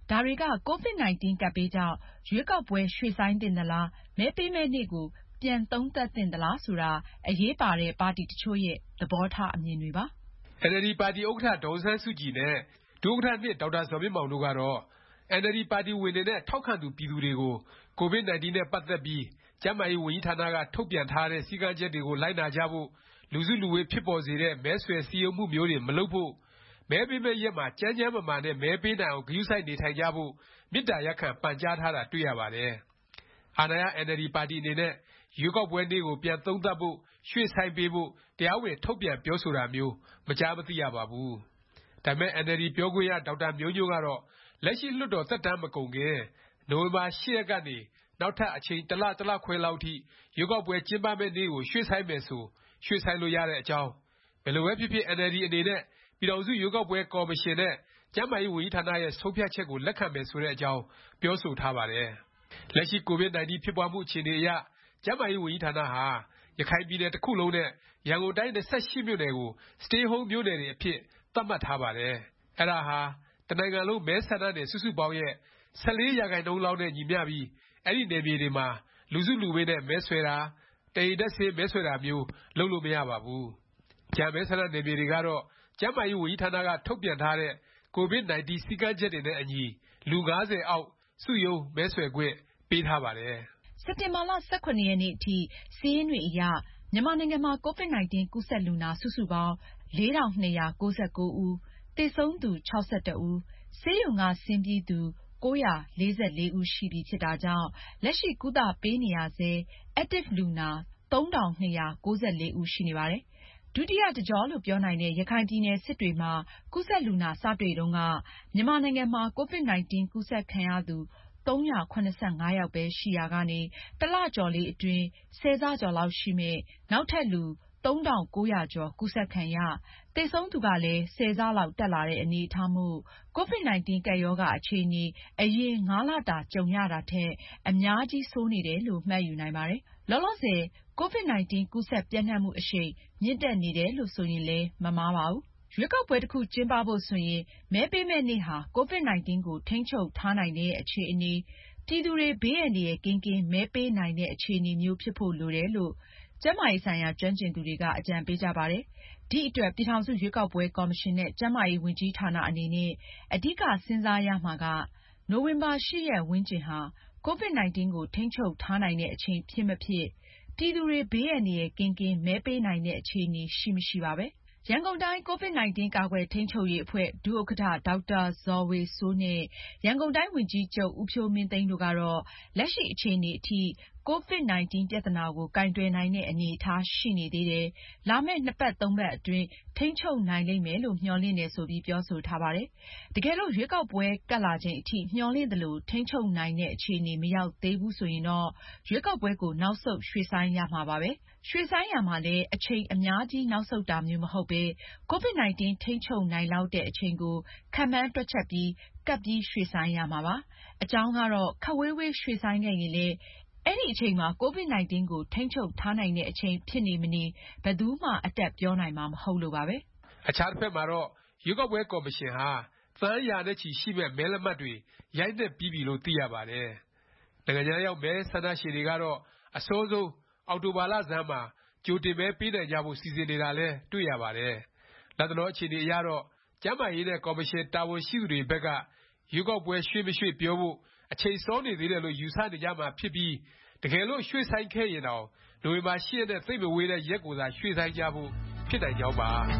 ဒါတွေက ကိုဗစ်-၁၉ ကပ်ဘေးကြောင့်ရွေးကောက်ပွဲရွှေ့ဆိုင်းသင့်သလား၊ မဲပေးမယ့်နေ့ကိုပြန်သုံးသပ်သင့်သလားဆိုတာအရေးပါတဲ့ပါတီတစ်ချို့ရဲ့သဘောထားအမြင်တွေပါ။ အင်န်အယ်လ်ဒီ ပါတီဥက္ကဌ ဒေါ်အောင်ဆန်းစုကြည်နဲ့ ဒုဥက္ကဌ-၂ ဒေါက်တာဇော်မြင့်မောင်တို့ကတော့ အင်န်အယ်လ်ဒီ ပါတီဝင်တွေနဲ့ ထောက်ခံသူပြည်သူတွေကို ကိုဗစ်-၁၉ နဲ့ ပတ်သက်ပြီး ကျန်းမာရေးဝန်ကြီးဌာနက ထုတ်ပြန်ထားတဲ့ စည်းကမ်းချက်တွေကို လိုက်နာကြဖို့၊ လူစုလူဝေးဖြစ်ပေါ်စေတဲ့ မဲဆွယ်စည်းရုံးမှုမျိုးတွေ မလုပ်ဖို့၊ မဲပေးမယ့်ရက်မှာ ကျန်းကျန်းမာမာနဲ့ မဲပေးနိုင်အောင် ဂရုစိုက်နေထိုင်ကြဖို့ မေတ္တာရပ်ခံ ပန်ကြားထားတာ တွေ့ရပါတယ်။ အာဏာရ အင်န်အယ်လ်ဒီ ပါတီအနေနဲ့ ရွေးကောက်ပွဲနေ့ကို ပြန်သုံးသပ်ဖို့၊ ရွှေ့ဆိုင်းပေးဖို့ တရားဝင် ထုတ်ပြန်ပြောဆိုတာမျိုး မကြားမသိရပါဘူး။ ဒါပေမယ့် အင်န်အယ်လ်ဒီ ပြောခွင့်ရ ဒေါက်တာမျိုးညွန့်ကတော့ လက်ရှိ လွှတ်တော် သက်တမ်းမကုန်ခင် နိုဝင်ဘာ ၈ ရက်ကနေ နောက်ထပ် အချိန် တစ်လ တစ်လခွဲလောက်အထိ ရွေးကောက်ပွဲ ကျင်းပမယ့်နေ့ကို ရွှေ့ဆိုင်းမယ်ဆို ရွှေ့ဆိုင်းလို့ရတဲ့အကြောင်း၊ ဘယ်လိုပဲဖြစ်ဖြစ် အင်န်အယ်လ်ဒီ အနေနဲ့ ပြည်ထောင်စု ရွေးကောက်ပွဲ ကော်မရှင်နဲ့ ကျန်းမာရေးဝန်ကြီးဌာနရဲ့ ဆုံးဖြတ်ချက်ကို လက်ခံမယ် ဆိုတဲ့အကြောင်း ပြောဆိုထားပါတယ်။ လက်ရှိ ကိုဗစ်-၁၉ ဖြစ်ပွားမှု အခြေအနေအရ ကျန်းမာရေးဝန်ကြီးဌာနဟာ ရခိုင်ပြည်နယ် တစ်ခုလုံးနဲ့ ရန်ကုန်တိုင်း ၂၈ မြို့နယ်ကို Stay Home မြို့နယ်တွေအဖြစ် သတ်မှတ်ထားပါတယ်။ အဲဒါဟာ တစ်နိုင်ငံလုံး မဲဆန္ဒနယ် စုစုပေါင်းရဲ့ ၁၄ ရာခိုင်နှုန်းလောက်နဲ့ ညီမျှပြီး အဲဒီနယ်မြေတွေမှာ လူစုလူဝေးနဲ့ မဲဆွယ်တာ၊ တစ်အိမ်တက်ဆင်း မဲဆွယ်တာမျိုး လုပ်လို့ မရပါဘူး။ ကျန် မဲဆန္ဒနယ်မြေတွေကတော့ ကျန်းမာရေးဝန်ကြီးဌာနက ထုတ်ပြန်ထားတဲ့ ကိုဗစ်-၁၉ စည်းကမ်းချက်တွေနဲ့အညီ လူ ၅၀ အောက် စုရုံးမဲဆွယ်ခွင့် ပေးထားပါတယ်။ စက်တင်ဘာ ၁၇ ရက်နေ့အထိ စာရင်းတွေအရ မြန်မာနိုင်ငံမှာ ကိုဗစ်-၁၉ ကူးစက်လူနာ စုစုပေါင်း ၄၂၉၉ ဦး၊ သေဆုံးသူ ၆၁ ဦး၊ ဆေးရုံက ဆင်းပြီးသူ ၉၄၄ ဦးရှိပြီဖြစ်တာကြောင့် လက်ရှိ ကုသပေးနေရဆဲ Active လူနာ ၃၂၉၄ ဦးရှိနေပါတယ်။ ဒုတိယ တကျော့လို့ ပြောနိုင်တဲ့ ရခိုင်ပြည်နယ် စစ်တွေမှာ ကူးစက်လူနာ စတွေ့တုန်းက မြန်မာနိုင်ငံမှာ ကိုဗစ်-၁၉ ကူးစက်ခံရသူ ၃၇၅ ယောက်ပဲ ရှိရာကနေ တစ်လ ကျော်လေးအတွင်း ဆယ်ဆကျော်လောက်ရှိမယ့် နောက်ထပ် လူ သုံးထောင်ကိုးရာကျော် ကူးစက်ခံရ၊ သေဆုံးသူကလည်း ဆယ်ဆလောက် တက်လာတဲ့ အနေအထားမို့ ကိုဗစ်-၁၉ ကပ်ရောဂါ အခြေအနေ အရင် ၅ လတာ ကြုံရတာထက် အများကြီး ဆိုးနေတယ်လို့ မှတ်ယူနိုင်ပါတယ်။ လောလောဆယ် ကိုဗစ်-၁၉ ကူးစက်ပျံ့နှံ့မှု အရှိန် မြင့်တက်နေတယ်လို့ ဆိုရင်လည်း မမှားပါဘူး။ ရွေးကောက်ပွဲ တစ်ခု ကျင်းပဖို့ ဆိုရင် မဲပေးမယ့်နေ့ဟာ ကိုဗစ်-၁၉ ကို ထိန်းချုပ်ထားနိုင်တဲ့ အခြေအနေ၊ ပြည်သူတွေ ဘေးအန္တရာယ်ကင်းကင်း မဲပေးနိုင်တဲ့ အခြေအနေမျိုး ဖြစ်ဖို့ လိုတယ်လို့ ကျန်းမာရေးဆိုင်ရာ ကျွမ်းကျင်သူတွေက အကြံပေးကြပါတယ်။ ဒီအတွက် ပြည်ထောင်စု ရွေးကောက်ပွဲ ကော်မရှင်နဲ့ ကျန်းမာရေးဝန်ကြီးဌာန အနေနဲ့ အဓိက စဉ်းစားရမှာက နိုဝင်ဘာ ၈ ရက်ဝန်းကျင်ဟာ ကိုဗစ်-၁၉ ကို ထိန်းချုပ်ထားနိုင်တဲ့ အချိန်ဖြစ်မဖြစ်၊ ပြည်သူတွေ ဘေးအန္တရာယ်ကင်းကင်း မဲပေးနိုင်တဲ့ အခြေအနေ ရှိမရှိပါပဲ။ ရန်ကုန်တိုင်း ကိုဗစ်-၁၉ ကာကွယ်ထိန်းချုပ်ရေး အဖွဲ့ ဒုဥက္ကဌ ဒေါက်တာဇော်ဝေစိုးနဲ့ ရန်ကုန်တိုင်းဝန်ကြီးချုပ် ဦးဖြိုးမင်းသိန်းတို့ကတော့ လက်ရှိ အခြေအနေအထိ ကိုဗစ်-၁၉ ပြသနာကို ကိုင်တွယ်နိုင်တဲ့ အနေအထား ရှိနေသေးတယ်၊ လာမယ့် နှစ်ပတ်သုံးပတ်အတွင်း ထိန်းချုပ်နိုင်လိမ့်မယ်လို့ မျှော်လင့်တယ် ဆိုပြီး ပြောဆိုထားပါတယ်။ တကယ်လို့ ရွေးကောက်ပွဲ ကပ်လာချိန်အထိ မျှော်လင့်သလို ထိန်းချုပ်နိုင်တဲ့ အခြေအနေ မရောက်သေးဘူး ဆိုရင်တော့ ရွေးကောက်ပွဲကို နောက်ဆုတ် ရွှေ့ဆိုင်းရမှာပါပဲ။ ရွှေ့ဆိုင်းရာမှာလည်း အချိန်အများကြီး နောက်ဆုတ်တာမျိုး မဟုတ်ပဲ ကိုဗစ်-၁၉ ထိန်းချုပ်နိုင်လောက်တဲ့ အချိန်ကို ခန့်မှန်းတွက်ချက်ပြီး ကပ်ပြီး ရွှေ့ဆိုင်းရမှာပါ။ အကြောင်းကတော့ ခပ်ဝေးဝေး ရွှေ့ဆိုင်းခဲ့ရင်လည်း အဲဒီအချိန်မှာ ကိုဗစ်-၁၉ ကို ထိန်းချုပ်ထားနိုင်တဲ့ အချိန်ဖြစ်နေမနေ ဘယ်သူမှ အတတ်ပြောနိုင်မှာ မဟုတ်လို့ပါပဲ။ အခြားတစ်ဖက်မှာတော့ ရွေးကောက်ပွဲ ကော်မရှင်ဟာ သန်းရာနဲ့ချီရှိမယ့် မဲလက်မှတ်တွေ ရိုက်နှက်ပြီးပြီလို့ သိရပါတယ်။ နိုင်ငံခြားရောက် မဲဆန္ဒရှင်တွေကတော့ အစောဆုံး အောက်တိုဘာလဆန်းမှာ ကြိုတင်မဲ ပေးနိုင်ကြဖို့ စီစဉ်နေတာလည်း တွေ့ရပါတယ်။ လတ်တလော အခြေအနေအရတော့ ကျန်းမာရေးနဲ့ ကော်မရှင် တာဝန်ရှိသူတွေဘက်က ရွေးကောက်ပွဲ ရွှေ့မရွှေ့ ပြောဖို့ အချိန်စောနေသေးတယ်လို့ ယူဆနေကြမှာဖြစ်ပြီး တကယ်လို့ ရွှေ့ဆိုင်းခဲ့ရင်တောင် နိုဝင်ဘာ ၈ ရက်နဲ့ သိပ်မဝေးတဲ့ ရက်ကိုသာ ရွှေ့ဆိုင်းကြဖို့ ဖြစ်နိုင်ကြောင်းပါ။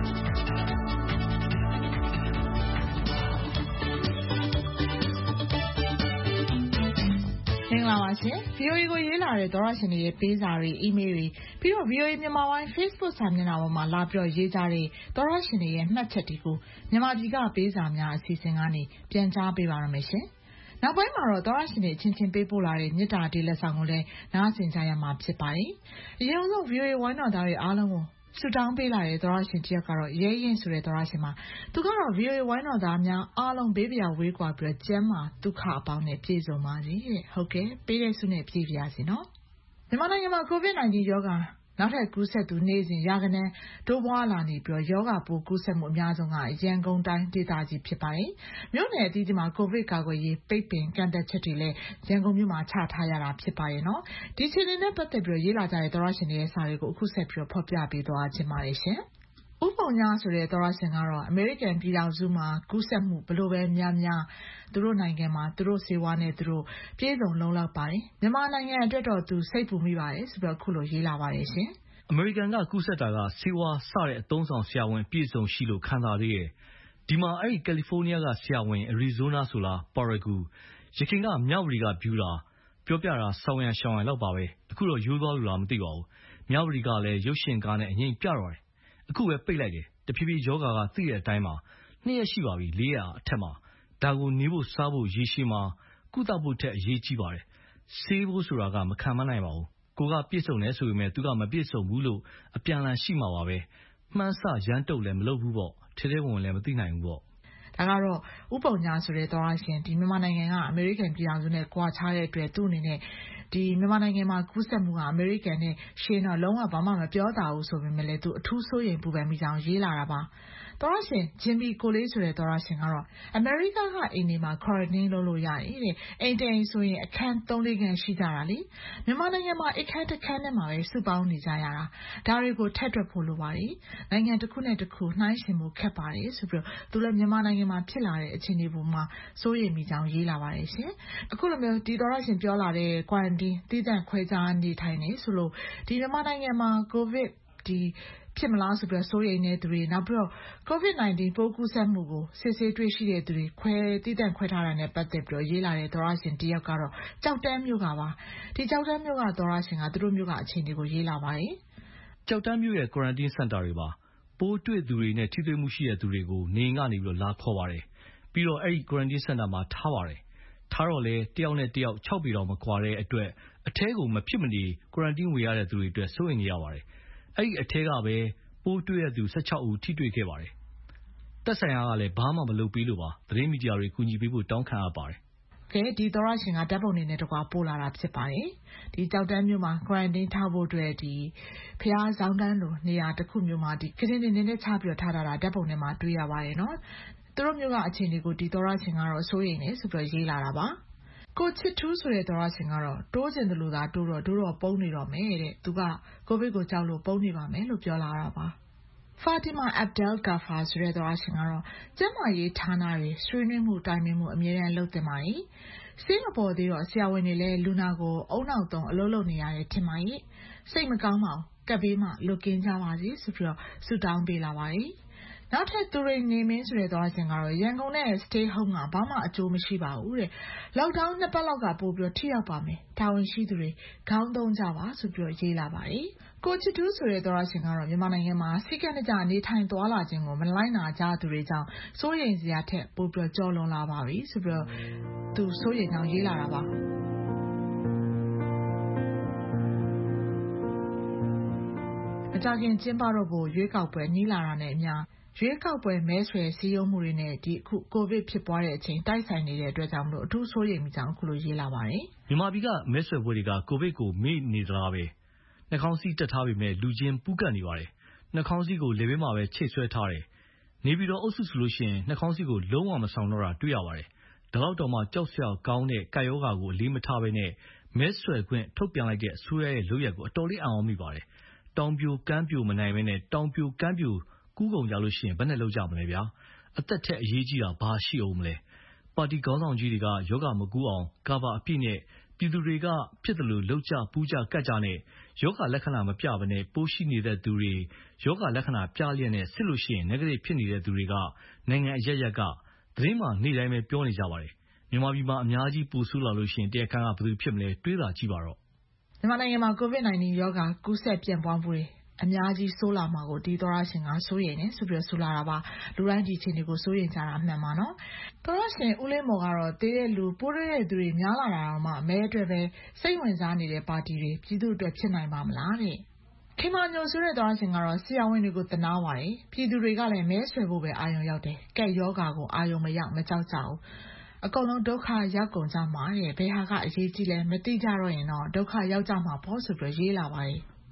“မင်္ဂလာပါရှင်။ ဗွီအိုအေကို ရေးလာတဲ့ သောတရှင်တွေရဲ့ ပေးစာတွေ၊ အီးမေးလ်တွေ၊ ပြီးတော့ ဗွီအိုအေမြန်မာပိုင်း Facebook စာမျက်နှာပေါ်မှာ လာပြီးရေးကြတဲ့ သောတရှင်တွေရဲ့ မှတ်ချက်တွေကို မြန်မာပြည်က ပေးစာများ အစီအစဉ်ကနေ ပြန်ကြားပေးပါတော့မယ်ရှင်။ နောက်ပိုင်းမှာတော့ သောတရှင်တွေ အချင်းချင်း ပေးပို့လာတဲ့ မေတ္တာတေးလက်ဆောင်ကိုလည်း နားဆင်ကြရမှာ ဖြစ်ပါတယ်။ အရင်ဦးဆုံး ဗွီအိုအေဝိုင်းတော်သားတွေ အားလုံးကို ဆုတောင်းပေးလာတဲ့ သောတရှင်တစ်ယောက်ကတော့ ရဲရင့်ဆိုတဲ့ သောတရှင်ပါ။ သူကတော့ ဗွီအိုအေဝိုင်းတော်သားများ အားလုံး ဘေးဘာယာဝေးကွာပြီးတော့ ကျန်းမာသုခအပေါင်းနဲ့ ပြည့်စုံပါစေတဲ့။ ဟုတ်ကဲ့ ပေးတဲ့ဆုနဲ့ ပြည့်ပါရစေနော်။” မြန်မာနိုင်ငံမှာ ကိုဗစ်-၁၉ ရောဂါနောက်ထပ်ကူးစက်သူနေ့စဉ်ရာဂဏန်းတိုးပွားလာနေပြီးရောဂါပိုးကူးစက်မှုအများဆုံးကရန်ကုန်တိုင်းဒေသကြီးဖြစ်ပါတယ်။မြို့နယ်အသီးသီးမှာကိုဗစ်ကာကွယ်ရေးပိတ်ပင်ကန့်သတ်ချက်တွေလည်းရန်ကုန်မြို့မှာချထားရတာဖြစ်ပါရဲ့နော်။ဒီအခြေအနေနဲ့ပတ်သက်ပြီးရေးလာကြတဲ့သောရရှင်တွေရဲ့စာတွေကိုအခုဆက်ပြီးဖော်ပြပေးသွားခြင်းပါတယ်ရှင်။ဥပုံညာဆိုတဲ့သောရရှင်ကတော့အမေရိကန်ပြည်ထောင်စုမှာကူးစက်မှုဘလို့ပဲများများသူတို့နိုင်ငံမှာသူတို့စေဝါနဲ့သူတို့ပြည်စုံလုံးလောက်ပါတယ်။မြန်မာနိုင်ငံအတွက်တော့သူစိတ်ပူမိပါတယ်ဆိုပြီးခုလိုရေးလာပါတယ်ရှင်။အမေရိကန်ကကူးစက်တာကစေဝါစတဲ့အသုံးဆောင်ဆရာဝန်ပြည်စုံရှိလို့ခံစားသေးတယ်။ဒီမှာအဲ့ဒီကယ်လီဖိုးနီးယားကဆရာဝန်အရီဇိုနာဆိုလားပါရဂူရခိုင်ကမြောက်ဝတီကဘျူတာပြောပြတာဆောင်းရံရှောင်းရံလောက်ပါပဲအခုတော့ရိုးသွားလို့လားမသိပါဘူးမြောက်ဝတီကလည်းရုပ်ရှင်ကားနဲ့အငိမ့်ပြတော့တယ်အခုပဲပိတ်လိုက်တယ်တဖြည်းဖြည်းယောဂါကသိတဲ့အတိုင်းမှာနှစ်ရက်ရှိပါပြီလေးရာအထက်မှာဒါကိုနေဖို့စားဖို့ရေရှည်မှာကုသဖို့ထက်အရေးကြီးပါတယ်ဆေးဖို့ဆိုတာကမခံမနိုင်ပါဘူးကိုကပြည့်စုံတယ်ဆိုပေမဲ့သူကမပြည့်စုံဘူးလို့အပြန်လန်ရှိမှာပါပဲမှန်းဆရမ်းတုပ်လည်းမလုပ်ဘူးပေါ့ထဲထဲဝင်လည်းမသိနိုင်ဘူးပေါ့ဒါကတော့ဥပုံညာဆိုတဲ့သောရရှင်ဒီမြန်မာနိုင်ငံကအမေရိကန်ပြည်ထောင်စုနဲ့ကွာခြားတဲ့အတွက်သူ့အနေနဲ့ဒီမြန်မာနိုင်ငံမှာကူးစက်မှုကအမေရိကန်နဲ့ရှင်းတော့လုံးဝဘာမှမပြောတာဘူးဆိုပေမဲ့လည်းသူအထူးစိုးရိမ်ပူပန်မိကြောင်းရေးလာတာပါသောရရှင်ဂျင်ဘီကိုလေးဆိုတဲ့သောရရှင်ကတော့အမေရိကကအိမ်တွေမှာ quarantine လုပ်လို့ရတယ်တဲ့အိမ်တိုင်ဆိုရင်အခန်းသုံးလေးခန်းရှိကြတာလေမြန်မာနိုင်ငံမှာအခန်းတစ်ခန်းနဲ့မှာပဲစုပေါင်းနေကြရတာဒါတွေကိုထက်တွက်ဖို့လိုပါတယ်နိုင်ငံတစ်ခုနဲ့တစ်ခုနှိုင်းယှဉ်မှုခက်ပါတယ်ဆိုပြီးသူလည်းမြန်မာနိုင်ငံမှာဖြစ်လာတဲ့အခြေအနေပေါ်မှာစိုးရိမ်မိကြောင်းရေးလာပါတယ်ရှင်အခုလိုမျိုးဒီသောရရှင်ပြောလာတဲ့ quarantine တည်တံ့ခွဲခြားနေထိုင်နေဆိုလို့ဒီမြန်မာနိုင်ငံမှာကိုဗစ်ဒီဖြစ်မလားဆိုပြီးစိုးရိမ်နေသူတွေနောက်ပြီးတော့ ကိုဗစ်-19 ပိုးကူးစက်မှုကိုစစ်ဆေးတွေ့ရှိတဲ့သူတွေခွဲတည်တံ့ခွဲထားတာနဲ့ပတ်သက်ပြီးရေးလာတဲ့သောရရှင်တယောက်ကတော့ကြောက်တန်းမျိုးကပါဒီကြောက်တန်းမျိုးကသောရရှင်ကသူတို့မျိုးကအခြေအနေကိုရေးလာပါတယ်ကြောက်တန်းမျိုးရဲ့ quarantine center တွေပါပိုးတွေ့သူတွေနဲ့ထိတွေ့မှုရှိတဲ့သူတွေကိုနေကနေပြီးတော့လာခေါ်ပါတယ်ပြီးတော့အဲ့ဒီ quarantine center မှာထားပါတယ်ထားတော့လေတယောက်နဲ့တယောက်၆ပေတော့မကွာတဲ့အတွက်အထဲကိုမဖြစ်မနေ quarantine ဝင်ရတဲ့သူတွေအတွက်စိုးရိမ်နေရပါတယ်အဲ့ဒီအထဲကပဲပိုးတွေ့တဲ့သူ၁၆ဦးထိတွေ့ခဲ့ပါတယ်တက်ဆိုင်ရာကလည်းဘာမှမလုပ်ပေးလို့ပါသတင်းမီဒီယာတွေကူညီပေးဖို့တောင်းခံရပါတယ်ကဲဒီသောရရှင်ကဓာတ်ပုံတွေနဲ့တကွာပို့လာတာဖြစ်ပါတယ်ဒီကြောက်တန်းမျိုးမှာ quarantine ထားဖို့အတွက်ဒီဖျားဆောင်တန်းလိုနေရာတစ်ခုမျိုးမှာဒီခင်းနေနေနဲ့ချပြီးထားတာဓာတ်ပုံထဲမှာတွေ့ရပါတယ်နော်သူတို့မျိုးကအခြေအနေကိုဒီသောရရှင်ကတော့စိုးရိမ်နေဆိုပြီးရေးလာတာပါကိုချစ်ထူးဆိုတဲ့သောရရှင်ကတော့တိုးကျင်တယ်လို့သာတိုးတော့တိုးတော့ပုံနေတော့မယ်တဲ့သူကကိုဗစ်ကိုကြောက်လို့ပုံနေပါမယ်လို့ပြောလာတာပါFatima Abdel Ghaffar ဆိုတဲ့သောရရှင်ကတော့ကျန်းမာရေးဌာနတွေဆွေးနွေးမှုတိုင်ပင်မှုအမြဲတမ်းလုပ်တင်ပါတယ်စိတ်မပေါ်သေးတော့ဆရာဝန်တွေလည်းလူနာကိုအုံနောက်သုံးအလုပ်လုပ်နေရတယ်ထင်ပါရဲ့စိတ်မကောင်းပါဘူးကပ်ဘေးမှလွတ်ကင်းကြပါစေဆိုပြီးတော့ဆုတောင်းပေးလာပါတယ်နောက်ထပ်သူတွေနေမင်းဆိုတဲ့သောရရှင်ကတော့ရန်ကုန်နဲ့ stay home ကဘာမှအကျိုးမရှိပါဘူးတဲ့ lockdown နှစ်ပတ်လောက်ကပို့ပြီးထိရောက်ပါမယ်တာဝန်ရှိသူတွေခေါင်းသုံးကြပါဆိုပြီးရေးလာပါတယ်ကိုချစ်တူးဆိုတဲ့သောရရှင်ကတော့မြန်မာနိုင်ငံမှာစိတ်ကနေကြနေထိုင်သွားလာခြင်းကိုမလိုက်နာကြသူတွေကြောင့်စိုးရိမ်စရာထက်ပိုပြီးကြောလွန်လာပါပြီဆိုပြီးသူစိုးရိမ်ကြောင်းရေးလာတာပါမကြခင်ကျင်းပတော့ဖို့ရွေးကောက်ပွဲနီးလာတာနဲ့အမျှရွေးကောက်ပွဲမဲဆွယ်စည်းရုံးမှုတွေနဲ့ဒီအခုကိုဗစ်ဖြစ်ပွားတဲ့အချိန်တိုက်ဆိုင်နေတဲ့အတွက်ကြောင့်မလို့အထူးစိုးရိမ်မိကြောင်းအခုလိုရေးလာပါတယ်မြန်မာပြည်ကမဲဆွယ်ပွဲတွေကကိုဗစ်ကိုမေ့နေသလားပဲနှာခေါင်းစည်းတက်ထားပေမဲ့လူချင်းပူးကပ်နေပါတယ်နှာခေါင်းစည်းကိုလေဘင်းမှာပဲချိတ်ဆွဲထားတယ်နေပြီးတော့အုပ်စုဆိုလို့ရှိရင်နှာခေါင်းစည်းကိုလုံးဝမဆောင်တော့တာတွေ့ရပါတယ်ဒါတော့တော့မှကြောက်စရာကောင်းတဲ့ကာယောဂါကိုအလေးမထားဘဲနဲ့မဲဆွယ်ခွင့်ထုတ်ပြန်လိုက်တဲ့အစိုးရရဲ့လုပ်ရက်ကိုအတော်လေးအံ့ဩမိပါတယ်တောင်ပြိုကမ်းပြိုမနိုင်ဘဲနဲ့တောင်ပြိုကမ်းပြိုကူးကုန်ကြလို့ရှိရင်ဘယ်နဲ့လောက်ကြမလဲဗျာအသက်ထက်အရေးကြီးတာဘာရှိအောင်မလဲပါတီခေါင်းဆောင်ကြီးတွေကယောဂမကူးအောင်ကာဗာအပြည့်နဲ့ပြည်သူတွေကဖြစ်တယ်လို့လှုပ်ကြပူးကြကတ်ကြနဲ့ယောဂလက္ခဏာမပြဘဲနဲ့ပိုးရှိနေတဲ့သူတွေယောဂလက္ခဏာပြလျက်နဲ့စစ်လို့ရှိရင် negative ဖြစ်နေတဲ့သူတွေကနိုင်ငံအရက်ရက်ကသတင်းမှနေ့တိုင်းပဲပြောနေကြပါတယ်မြန်မာပြည်မှာအများကြီးပူဆိုးလာလို့ရှိရင်တရားခံကဘယ်သူဖြစ်မလဲတွေးတာကြည့်ပါတော့မြန်မာနိုင်ငံမှာကိုဗစ်-19 ရောဂါကူးစက်ပြန့်ပွားမှုတွေအများကြီးဆိုးလာမှာကိုဒီသောရရှင်ကစိုးရိမ်နေဆိုပြီးဆိုလာတာပါလူတိုင်းဒီချင်းတွေကိုစိုးရိမ်ကြတာအမှန်ပါနော်သောရရှင်ဦးလေးမော်ကတော့တေးတဲ့လူပိုးရတဲ့သူတွေများလာတာတော့မှအမဲအတွက်ပဲစိတ်ဝင်စားနေတဲ့ပါတီတွေပြည်သူအတွက်ဖြစ်နိုင်ပါမလားတဲ့ခင်မညိုဆိုတဲ့သောရရှင်ကတော့ဆရာဝန်တွေကိုတနာပါတယ်ပြည်သူတွေကလည်းမဲဆွယ်ဖို့ပဲအာရုံရောက်တယ်ကက်ယောဂါကိုအာရုံမရောက်မကြောက်ကြဘူးအကုန်လုံးဒုက္ခရောက်ကုန်ကြမှာတဲ့ဘယ်ဟာကအရေးကြီးလဲမသိကြတော့ရင်တော့ဒုက္ခရောက်ကြမှာပေါ့ဆိုပြီးရေးလာပါတယ်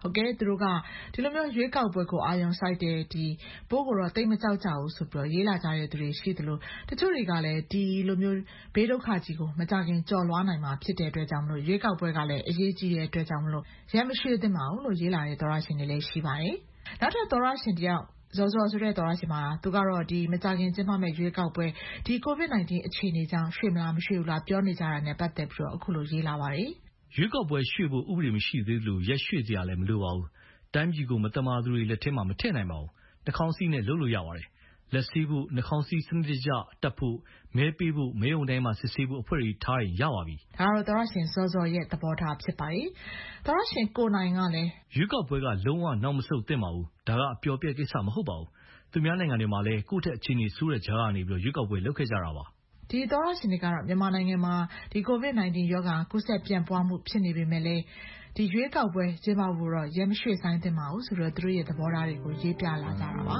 ဟုတ်ကဲ့သူတို့ကဒီလိုမျိုးရွေးကောက်ပွဲကိုအာရုံစိုက်တဲ့ဒီပိုးကိုတော့တိတ်မကြောက်ကြဘူးဆိုပြီးတော့ရေးလာကြတဲ့သူတွေရှိသလိုတချို့တွေကလည်းဒီလိုမျိုးဘေးဒုက္ခကြီးကိုမကြခင်ကြော်လွှားနိုင်မှာဖြစ်တဲ့အတွက်ကြောင့်မလို့ရွေးကောက်ပွဲကလည်းအရေးကြီးတဲ့အတွက်ကြောင့်မလို့ရမ်းမရှိသင့်ပါဘူးလို့ရေးလာတဲ့သောရရှင်တွေလည်းရှိပါတယ်နောက်ထပ်သောရရှင်တယောက်ဇော်ဇော်ဆိုတဲ့သောရရှင်မှာသူကတော့ဒီမကြခင်ကျင်းပမဲ့ရွေးကောက်ပွဲဒီ ကိုဗစ် ၁၉ အခြေအနေကြောင့်ရွှေ့မလားမရွှေ့ဘူးလားပြောနေကြတာနဲ့ပတ်သက်ပြီးတော့အခုလိုရေးလာပါတယ်ရွေးကောက်ပွဲရွှေ့ဖို့ဥပဒေမရှိသေးလို့ရက်ရွှေ့စရာလည်းမလိုပါဘူးတိုင်းပြည်ကိုမတမာသူတွေလက်ထဲမှာမထည့်နိုင်ပါဘူးနှာခေါင်းစည်းနဲ့လုပ်လို့ရပါတယ်လက်ဆေးဖို့နှာခေါင်းစည်းစနစ်တကျတက်ဖို့မဲပေးဖို့မဲုံတိုင်းမှာစစ်ဆေးဖို့အဖွဲ့တွေထားရင်ရပါပြီဒါတော့သောရရှင်ဇော်ဇော်ရဲ့သဘောထားဖြစ်ပါတယ်သောရရှင်ကိုနိုင်ကလည်းရွေးကောက်ပွဲကလုံးဝနောက်မဆုတ်သင့်ပါဘူးဒါကအပျော်ပြည့်ကိစ္စမဟုတ်ပါဘူးသူများနိုင်ငံတွေမှာလည်းကိုယ့်ထက်အခြေအနေဆိုးတဲ့ကြားကနေပြီးရွေးကောက်ပွဲလုပ်ခဲ့ကြတာပါဒီသောရရှင်တွေကတော့မြန်မာနိုင်ငံမှာဒီ ကိုဗစ် ၁၉ ရောဂါကူးစက်ပြန့်ပွားမှုဖြစ်နေပေမဲ့လည်းဒီရွေးကောက်ပွဲကျင်းပဖို့တော့ရမ်းရွှေ့ဆိုင်သင့်ပါဘူးဆိုတော့သူတို့ရဲ့သဘောထားတွေကိုရေးပြလာကြတာပါ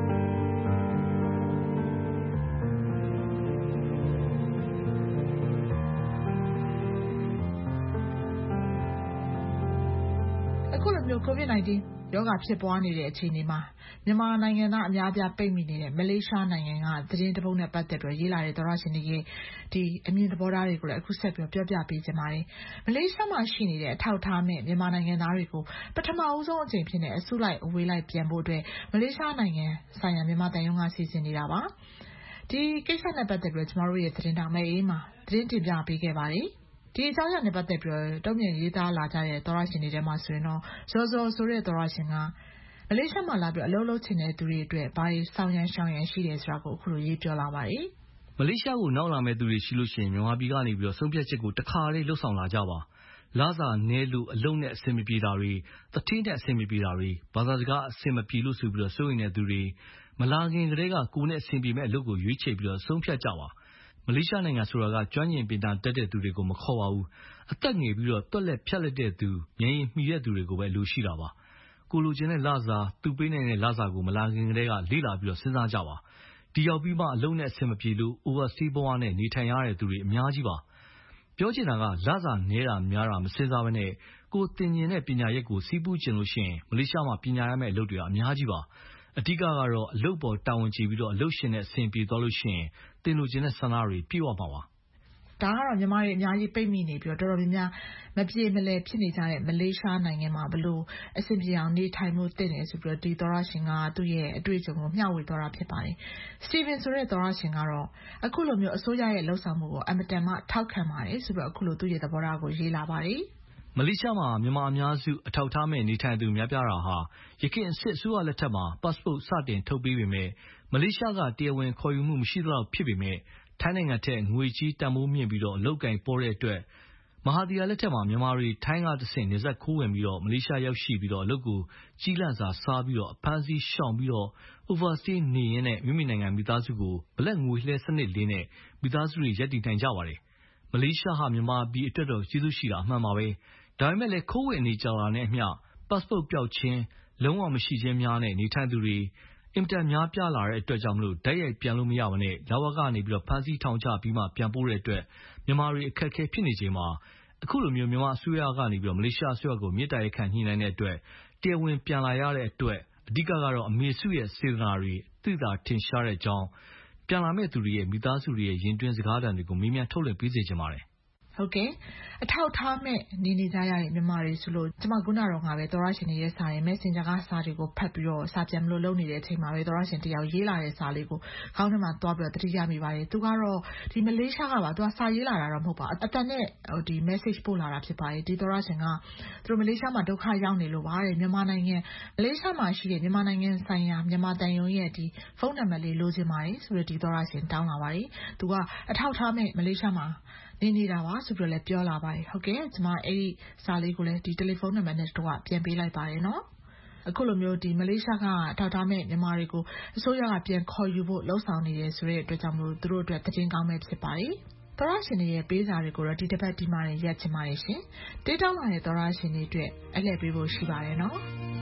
အခုလိုမျိုး ကိုဗစ် ၁၉ ရောဂါဖြစ်ပွားနေတဲ့အခြေအနေမှာမြန်မာနိုင်ငံသားအများအပြားပိတ်မိနေတဲ့မလေးရှားနိုင်ငံကသတင်းတပုတ်နဲ့ပတ်သက်ပြီးရေးလာတဲ့သောရရှင်တွေရဲ့ဒီအမြင်သဘောထားတွေကိုလည်းအခုဆက်ပြီးပြောပြပေးချင်ပါတယ်မလေးရှားမှာရှိနေတဲ့အထောက်ထားမဲ့မြန်မာနိုင်ငံသားတွေကိုပထမအဦးဆုံးအကြိမ်ဖြစ်နေအစုလိုက်အဝေးလိုက်ပြန်ဖို့အတွက်မလေးရှားနိုင်ငံဆိုင်ရာမြန်မာတန်ယုံကစီစဉ်နေတာပါဒီကိစ္စနဲ့ပတ်သက်ပြီးကျွန်တော်တို့ရဲ့သတင်းတောင်မဲအေးမှာသတင်းတင်ပြပေးခဲ့ပါတယ်ဒီအကြောင်းအရာနဲ့ပတ်သက်ပြီးတော့တုံ့ပြန်ရေးသားလာကြတဲ့သောရရှင်တွေထဲမှာဆိုရင်တော့ဇော်ဇော်ဆိုတဲ့သောရရှင်ကမလေးရှားမှာလာပြီးအလုပ်လုပ်ချင်တဲ့သူတွေအတွက်ဘာတွေဆောင်ရန်ရှောင်ရန်ရှိတယ်ဆိုတာကိုအခုလိုရေးပြောလာပါတယ်မလေးရှားကိုနောက်လာမဲ့သူတွေရှိလို့ရှိရင်မြန်မာပြည်ကနေပြီးတော့ဆုံးဖြတ်ချက်ကိုတခါလေးလှုပ်ဆောင်လာကြပါလာစာနဲလို့အလုံးနဲ့အဆင်မပြေတာတွေတထင်းနဲ့အဆင်မပြေတာတွေဘာသာစကားအဆင်မပြေလို့ဆိုပြီးတော့စိုးရိမ်တဲ့သူတွေမလာခင်ကတည်းကကိုယ်နဲ့အဆင်ပြေမဲ့အလုပ်ကိုရွေးချယ်ပြီးတော့ဆုံးဖြတ်ကြပါမလေးရှားနိုင်ငံဆိုတာကကျွမ်းကျင်ပညာတတ်တဲ့သူတွေကိုမခေါ်ပါဘူးအသက်ငယ်ပြီးတော့တွက်လက်ဖြတ်လက်တဲ့သူငြိမ်ရင်မှီတဲ့သူတွေကိုပဲလိုရှိတာပါကိုလိုချင်တဲ့လစာသူပေးနိုင်တဲ့လစာကိုမလာခင်ကတည်းကလေ့လာပြီးတော့စဉ်းစားကြပါဒီရောက်ပြီးမှအလုံးနဲ့အဆင်မပြေလို့ overstay ဘဝနဲ့နေထိုင်ရတဲ့သူတွေအများကြီးပါပြောချင်တာကလစာနဲတာများတာမစဉ်းစားဘဲနဲ့ကိုတင်ကျင်တဲ့ပညာရက်ကိုစီးပူးကျင်လို့ရှိရင်မလေးရှားမှာပညာရမယ့်အလုပ်တွေကအများကြီးပါအဓိကကတော့အလုပ်ပေါ်တာဝန်ကျပြီးတော့အလုပ်ရှင်နဲ့အဆင်ပြေသွားလို့ရှိရင်တင်လို့ခြင်းတဲ့ဆန္ဒတွေပြည့်ဝမှာပါဒါကတော့မြန်မာတွေအများကြီးပိတ်မိနေပြီးတော့တော်တော်များများမပြေမလည်ဖြစ်နေကြတဲ့မလေးရှားနိုင်ငံမှာဘလို့အဆင်ပြေအောင်နေထိုင်မှုတည်နေဆိုပြီးတော့ဒီသောရရှင်ကသူ့ရဲ့အတွေ့အကြုံကိုမျှဝေသွားတာဖြစ်ပါတယ်စတီဗင်ဆိုတဲ့သောရရှင်ကတော့အခုလိုမျိုးအစိုးရရဲ့လှုပ်ဆောင်မှုကိုအမတန်မှထောက်ခံပါတယ်ဆိုပြီးတော့အခုလိုသူ့ရဲ့သဘောထားကိုရေးလာပါတယ်မလေးရှားမှာမြန်မာအများစုအထောက်ထားမဲ့နေထိုင်သူများပြားတာဟာရခိုင်အစစ်အစိုးရလက်ထက်မှာ passport စတင်ထုတ်ပေးပေမဲ့မလေးရှားကတရားဝင်ခေါ်ယူမှုမရှိသလောက်ဖြစ်ပေမဲ့ထိုင်းနိုင်ငံထက်ငွေကြီးတန်ဖိုးမြင့်ပြီးတော့အလုပ်ကိုင်ပေါ်တဲ့အတွက်မဟာသီယာလက်ထက်မှာမြန်မာတွေထိုင်းကတဆင့်နေဆက်ခိုးဝင်ပြီးတော့မလေးရှားရောက်ရှိပြီးတော့အလုပ်ကိုကြီးလန့်စာစားပြီးတော့အဖမ်းဆီးရှောင်ပြီးတော့ overstay နေရင်းနဲ့မိမိနိုင်ငံမိသားစုကိုဘလက်ငွေလှဲစနစ်လေးနဲ့မိသားစုတွေရပ်တည်နိုင်ကြပါတယ်မလေးရှားဟာမြန်မာပြည်အတွက်တော့ကျေးဇူးရှိတာအမှန်ပါပဲဒါပေမဲ့လည်းခိုးဝင်နေကြတာနဲ့အမျှ passport ပျောက်ခြင်းလုံးဝမရှိခြင်းများနဲ့နေထိုင်သူတွေအင်တာများပြလာတဲ့အတွက်ကြောင့်မလို့ဓာတ်ရိုက်ပြန်လို့မရဘဲနဲ့လဝကနေပြီးတော့ဖမ်းဆီးထောင်ချပြီးမှပြန်ပို့တဲ့အတွက်မြန်မာတွေအခက်အခဲဖြစ်နေချိန်မှာအခုလိုမျိုးမြန်မာအစိုးရကနေပြီးတော့မလေးရှားအစိုးရကိုမြေတားရခံညှိနှိုင်းတဲ့အတွက်တရားဝင်ပြန်လာရတဲ့အတွက်အဓိကကတော့အမေစုရဲ့စေတနာတွေသိသာထင်ရှားတဲ့အကြောင်းပြန်လာမဲ့သူတွေရဲ့မိသားစုတွေရဲ့ရင်တွင်းစကားသံတွေကိုမေးမြန်းထုတ်လွှင့်ပေးစေချင်ပါတယ်ဟုတ်ကဲ့အထောက်ထားမဲ့နေနေကြရတဲ့မြန်မာတွေဆိုလို့ကျွန်မခုနကတော့ငါပဲသောရရှင်ရဲ့စာရဲ့ Messenger ကစာတွေကိုဖတ်ပြီးတော့စာပြန်မလို့လုပ်နေတဲ့အချိန်မှာပဲသောရရှင်တယောက်ရေးလာတဲ့စာလေးကိုခေါင်းထဲမှာတွားပြီးတော့တတိယမိပါတယ်သူကတော့ဒီမလေးရှားကပါသူကစာရေးလာတာတော့မဟုတ်ပါအတန်နဲ့ဒီ message ပို့လာတာဖြစ်ပါတယ်ဒီသောရရှင်ကသူတို့မလေးရှားမှာဒုက္ခရောက်နေလို့ပါတဲ့မြန်မာနိုင်ငံမလေးရှားမှာရှိတဲ့မြန်မာနိုင်ငံဆိုင်ရာမြန်မာတန်ယုံရဲ့ဒီဖုန်းနံပါတ်လေးလိုချင်ပါတယ်ဆိုတော့ဒီသောရရှင်တောင်းလာပါတယ်သူကအထောက်ထားမဲ့မလေးရှားမှာနေနေတာပါဆိုပြီးတော့လည်းပြောလာပါတယ်ဟုတ်ကဲ့ကျွန်မအဲ့ဒီစာလေးကိုလည်းဒီတယ်လီဖုန်းနံပါတ်နဲ့တော့ပြန်ပေးလိုက်ပါတယ်နော်အခုလိုမျိုးဒီမလေးရှားကထောက်ထားမဲ့မြန်မာတွေကိုအစိုးရကပြန်ခေါ်ယူဖို့လှုံ့ဆော်နေတယ်ဆိုတဲ့အတွက်ကြောင့်မလို့သူတို့အတွက်သတင်းကောင်းပဲဖြစ်ပါတယ်သောရရှင်တွေရဲ့ပေးစာတွေကိုတော့ဒီတစ်ပတ်ဒီမှာရက်ချင်ပါတယ်ရှင်တေးတောင်းလာတဲ့သောရရှင်တွေအတွက်အလှည့်ပေးဖို့ရှိပါတယ်နော်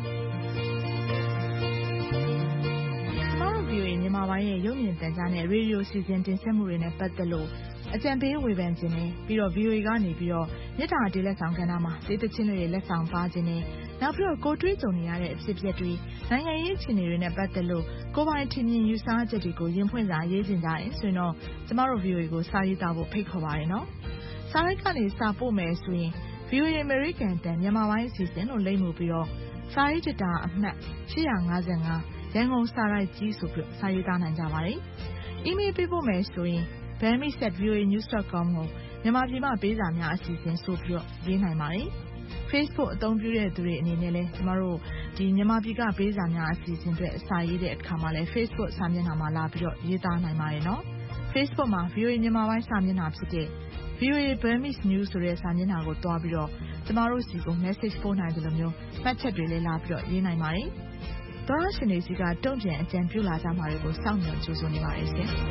ဗီအိုအေမြန်မာပိုင်းရဲ့ရုပ်မြင်သံကြားနဲ့ရေဒီယိုစီစဉ်တင်ဆက်မှုတွေနဲ့ပတ်သက်လို့အကြံပေးဝေဖန်ခြင်းနဲ့ပြီးတော့ ဗီအိုအေ ကနေပြီးတော့မြစ်တာဒီလက်ဆောင်ကဏ္ဍမှာဒေသချင်းတွေလက်ဆောင်ပါခြင်းနဲ့နောက်ပြီးတော့ကိုတွေးကြုံနေရတဲ့အဖြစ်အပျက်တွေနိုင်ငံရေးအခြေအနေတွေနဲ့ပတ်သက်လို့ကိုယ်ပိုင်ထင်မြင်ယူဆချက်တွေကိုရင်ဖွင့်စာရေးချင်ကြတယ်ဆိုရင်တော့ကျမတို့ ဗီအိုအေ ကိုစာရေးသားဖို့ဖိတ်ခေါ်ပါတယ်နော်။စာရိုက်ကနေစာပို့မယ်ဆိုရင် ဗီအိုအေ American တန်မြန်မာပိုင်းအစီအစဉ်လို့လိမ့်မှုပြီးတော့စာရေးတစ်တာအမှတ်ရှစ်၅၅ရန်ကုန်စာရိုက်ကြီးဆိုပြီးစာရေးသားနိုင်ကြပါတယ်။ email ပေးပို့မယ်ဆိုရင် burmese at v o a news dot com ကိုမြန်မာပြည်မှာပေးစာများအစီအစဉ်ဆိုပြီးတော့ရေးနိုင်ပါတယ်။ Facebook အသုံးပြုတဲ့သူတွေအနေနဲ့လည်းကျမတို့ဒီမြန်မာပြည်ကပေးစာများအစီအစဉ်တွေအစာရေးတဲ့အခါမှာလည်း Facebook စာမျက်နှာမှာလာပြီးတော့ရေးသားနိုင်ပါတယ်နော်။ Facebook မှာ ဗီအိုအေ မြန်မာပိုင်းစာမျက်နှာဖြစ်တဲ့ ဗီအိုအေ Burmese News ဆိုတဲ့စာမျက်နှာကိုတွားပြီးတော့ကျမတို့စီကို message ပို့နိုင်တယ်လို့မျိုးမှတ်ချက်တွေလည်းလာပြီးတော့ရေးနိုင်ပါတယ်။သောရရှင်တွေစီကတုံ့ပြန်အကြံပြုလာကြမှာတွေကိုစောင့်မျှော်ကြိုးစားနေပါတယ်ရှင်။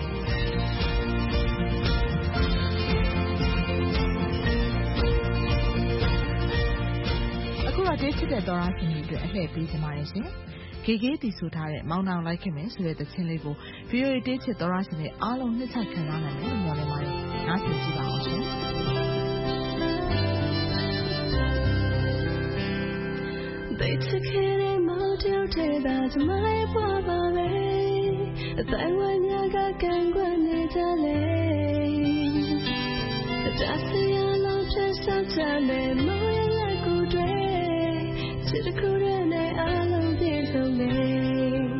အခုတော့ဒီချစ်တဲ့သောရရှင်တွေအတွက်အလှည့်ပေးကြပါရစေ။ဂေဂေးတီဆိုထားတဲ့မောင်နှောင်လိုက်ခင်မယ်ဆိုတဲ့သချင်းလေးကို ဗီအိုအေတေးချစ်သောရရှင်တွေအားလုံးနှစ်ချက်ခံစားနိုင်မယ်လို့မျှော်လင့်ပါတယ်။နားဆင်ကြည့်ပါအောင်ရှင်။ They took it in motel that my papa way. They were yaga gangwane jale. Just the yellow just outside my like day. Sit a current I love you so late.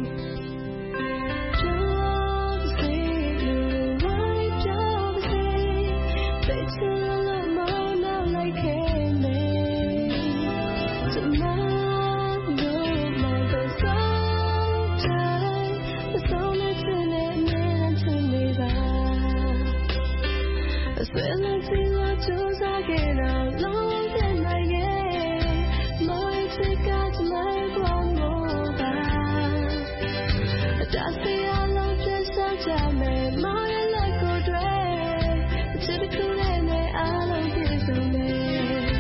Job say right job say. They tell a mom now like me. Tonight When I see what you're talking along the night, my ticket, my one more back. Just the I love just such a man, my like a dress. To the cool and I love you so much.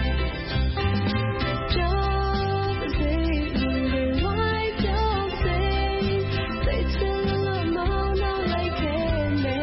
Just say, you white, just say, they tell a mom now like me.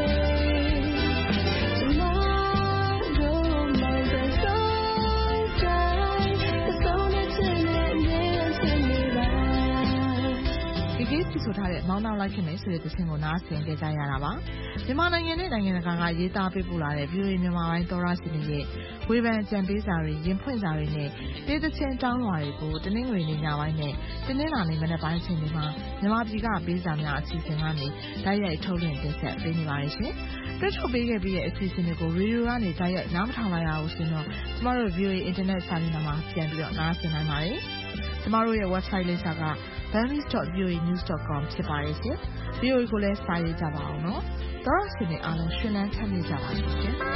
Gigi ဆိုထားတဲ့မောင်းနှောင်းလိုက်ခင်မယ်ဆိုတဲ့သင်းကိုနားဆင်ကြကြရတာပါမြန်မာနိုင်ငံနဲ့နိုင်ငံတကာကရေးသားပေးပို့လာတဲ့ ဗီအိုအေ မြန်မာပိုင်းသောရရှင်တွေရဲ့ဝေဖန်အကြံပေးစာတွေရင်ဖွင့်စာတွေနဲ့ဒေသချင်းတောင်းလွှာတွေကိုတနင်္ဂနွေနေ့ညပိုင်းနဲ့တနင်္လာနေ့မနက်ပိုင်းအချိန်တွေမှာမြန်မာပြည်ကပေးစာများအစီအစဉ်ကနေတိုက်ရိုက်ထုတ်လွှင့်တင်ဆက်ပေးနေပါတယ်ရှင်တွက်ထုတ်ပေးခဲ့ပြီးတဲ့အစီအစဉ်တွေကိုရေဒီယိုကနေတိုက်ရိုက်နားမထောင်လိုက်ရအောင်ဆိုတော့ကျမတို့ ဗီအိုအေ Internet စာမျက်နှာမှာပြန်ပြီးတော့နားဆင်နိုင်ပါတယ်ကျမတို့ရဲ့ website လိပ်စာက burmese dot v o a news dot com ဖြစ်ပါတယ်ရှင်။ ဗီအိုအေ ကိုလည်းစာရေးကြပါအောင်နော်။သောရရှင်တွေအားလုံးရှင်လန်းချမ်းမြေ့ကြပါစေရှင်။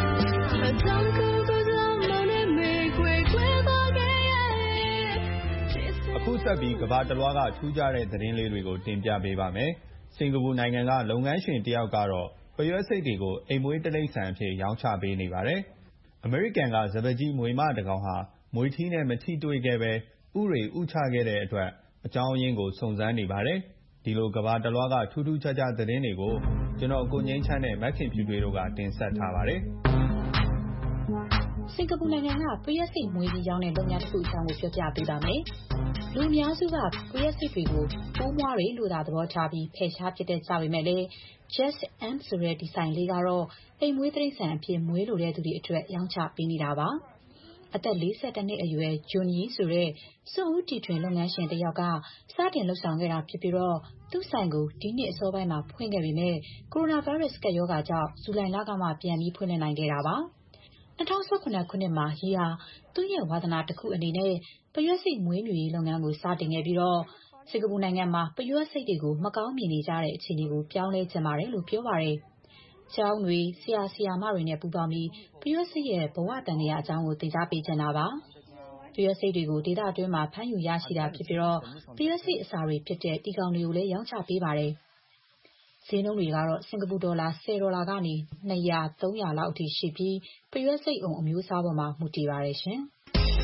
အခုဆက်ပြီးကမ္ဘာတစ်လွှားကထူးခြားတဲ့သတင်းလေးတွေကိုတင်ပြပေးပါမယ်။စင်ကာပူနိုင်ငံကလုပ်ငန်းရှင်တစ်ယောက်ကတော့ပရွက်ဆိတ်တွေကိုအိမ်မွေးတိရစ္ဆာန်အဖြစ်ရောင်းချပေးနေပါတယ်။အမေရိကန်ကစပါးကြီးမွေမတစ်ကောင်ဟာမွေထီးနဲ့မထိတွေ့ခဲ့ပဲဥတွေဥချခဲ့တဲ့အတွက်အကြောင်းအရင်းကိုစုံစမ်းနေပါတယ်။ဒီလိုကမ္ဘာတစ်လွှားကထူးထူးခြားခြားသတင်းတွေကိုကျွန်တော်ကိုငိမ့်ချမ်းနဲ့မက်ခင်ဖြူတွေတို့ကတင်ဆက်ထားပါတယ်။စင်ကာပူနိုင်ငံကပရွက်ဆိတ်မွေးပြီးရောင်းတဲ့လုပ်ငန်းတစ်ခုအကြောင်းကိုပြောပြပေးပါမယ်။လူအများစုကပရွက်ဆိတ်တွေကိုပိုးမွှားတွေလို့သာသဘောထားပြီးဖယ်ရှားပစ်တဲ့ကြပေမဲ့လည်း Just Ant ဆိုတဲ့ဒီဇိုင်းလေးကတော့အိမ်မွေးတိရစ္ဆာန်အဖြစ်မွေးလိုတဲ့သူတွေအတွက်ရောင်းချပေးနေတာပါ။အသက်လေးဆယ်တစ်နှစ်အရွယ်ဂျွန်ကြီးဆိုတဲ့စွန့်ဦးတီထွင်လုပ်ငန်းရှင်တစ်ယောက်ကစတင်လှုပ်ဆောင်ခဲ့တာဖြစ်ပြီးတော့သူ့ဆိုင်ကိုဒီနှစ်အစောပိုင်းမှာဖွင့်ခဲ့ပေမဲ့ကိုရိုနာဗိုင်းရပ်စ်ကပ်ရောဂါကြောင့်ဇူလိုင်လကမှပြန်ပြီးဖွင့်လှစ်နိုင်ခဲ့တာပါ။၂၀၁၇ခုနှစ်မှာရီဟာသူ့ရဲ့ဝါသနာတစ်ခုအနေနဲ့ပရွက်ဆိတ်မွေးမြူရေးလုပ်ငန်းကိုစတင်ခဲ့ပြီးတော့စင်ကာပူနိုင်ငံမှာပရွက်ဆိတ်တွေကိုမကောင်းမြင်နေကြတဲ့အခြေအနေကိုပြောင်းလဲချင်ပါတယ်လို့ပြောပါတယ်။ကျောင်းတွေဆရာဆရာမတွေနဲ့ပူးပေါင်းပြီးပရွက်ဆိတ်ရဲ့ဘဝတန်ရာအကြောင်းကိုသင်ကြားပေးချင်တာပါ။ပရွက်ဆိတ်တွေကိုဒေသအတွင်းမှာဖမ်းယူရရှိတာဖြစ်ပြီးတော့ပရွက်ဆိတ်အစာတွေဖြစ်တဲ့တီကောင်တွေကိုလည်းရောင်းချပေးပါတယ်။ဈေးနှုန်းတွေကတော့စင်ကာပူဒေါ်လာဆယ်ဒေါ်လာကနေနှစ်ရာသုံးရာလောက်အထိရှိပြီးပရွက်ဆိတ်အုံအမျိုးအစားပေါ်မှာမူတည်ပါတယ်ရှင်။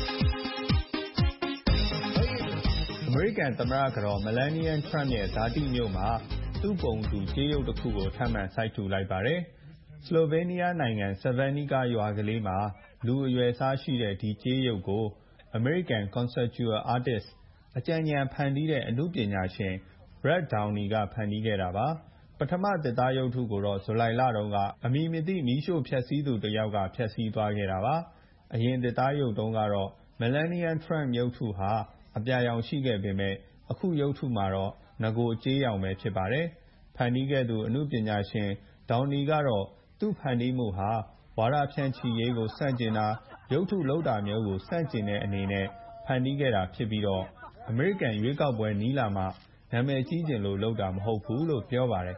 အမေရိကန်သမ္မတကတော် Melania Trump ရဲ့ဇာတိမြို့မှာသူ့ပုံသူကြေးရုပ်တစ်ခုကိုထပ်မံစိုက်ထူလိုက်ပါတယ်။ ဆလိုဗေးနီးယားနိုင်ငံ Savarnica ရွာကလေးမှာလူအရွယ်အစားရှိတဲ့ဒီကြေးရုပ်ကို American Conceptual Artist အကြံဉာဏ်ဖန်တီးတဲ့အနုပညာရှင် Brett Downey ကဖန်တီးခဲ့တာပါပထမသစ်သားရုပ်ထုကိုတော့ဇူလိုင်လတုန်းကအမည်မသိမီးရှို့ဖျက်ဆီးသူတစ်ယောက်ကဖျက်ဆီးသွားခဲ့တာပါအရင်သစ်သားရုပ်တုန်းကတော့ Melania Trump ရုပ်ထုဟာအပြာရောင်ရှိခဲ့ပေမဲ့အခုရုပ်ထုမှာတော့ငကိုအကြေးရောင်ပဲဖြစ်ပါတယ်ဖန်တီးခဲ့သူအနုပညာရှင် Downey ကတော့သူ့ဖန်တီးမှုဟာဝါဒဖြန့်ချီရေးကိုစန့်ကျင်တာရုပ်ထုလုပ်တာမျိုးကိုစန့်ကျင်တဲ့အနေနဲ့ဖန်တီးခဲ့တာဖြစ်ပြီးတော့အမေရိကန်ရွေးကောက်ပွဲနီးလာမှနာမည်ကြီးကျင်လို့လုပ်တာမဟုတ်ဘူးလို့ပြောပါတယ်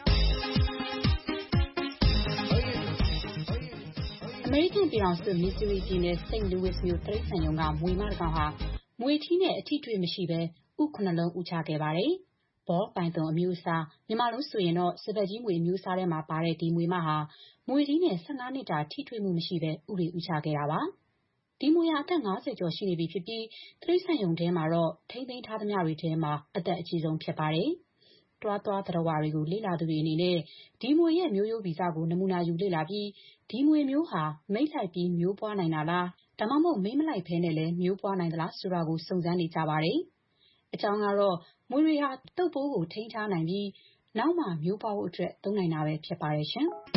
အမေရိကန်ပြည်ထောင်စုမစ်ဇူရီပြည်နယ် Saint Louis မြို့တိရစ္ဆာန်ရုံကမွေမတစ်ကောင်ဟာမွေထီးနဲ့အထိတွေ့မရှိဘဲဥခုနှစ်လုံးဥချခဲ့ပါတယ်။ဘောပိုင်သွန်အမျိုးအစားမြန်မာလုံးဆိုရင်တော့စပက်ကြီးမွေအမျိုးအစားထဲမှာပါတဲ့ဒီမွေမဟာမွေထီးနဲ့ဆယ့်ငါးနှစ်တာထိတွေ့မှုမရှိဘဲဥတွေဥချခဲ့တာပါ။ဒီမွေဟာအသက်၅၀ကျော်ရှိနေပြီဖြစ်ပြီးတိရစ္ဆာန်ရုံထဲမှာတော့ထိမ့်သိမ်းထားသမျှတွေထဲမှာအသက်အကြီးဆုံးဖြစ်ပါတယ်။တွားသွားသတ္တဝါတွေကိုလေ့လာသူတွေအနေနဲ့ဒီမွေရဲ့မျိုးရိုးဗီဇကိုနမူနာယူလေ့လာပြီးဒီမွေမျိုးဟာမိတ်လိုက်ပြီးမျိုးပွားနိုင်တာလားဒါမှမဟုတ်မိတ်မလိုက်ဘဲနဲ့လည်းမျိုးပွားနိုင်သလားဆိုတာကိုစုံစမ်းနေကြပါတယ်။အကြောင်းကတော့မွေတွေဟာတုပ်ပိုးကိုထိန်းထားနိုင်ပြီးနောက်မှမျိုးပွားဖို့အတွက်သုံးနိုင်တာပဲဖြစ်ပါတယ်ရှင်။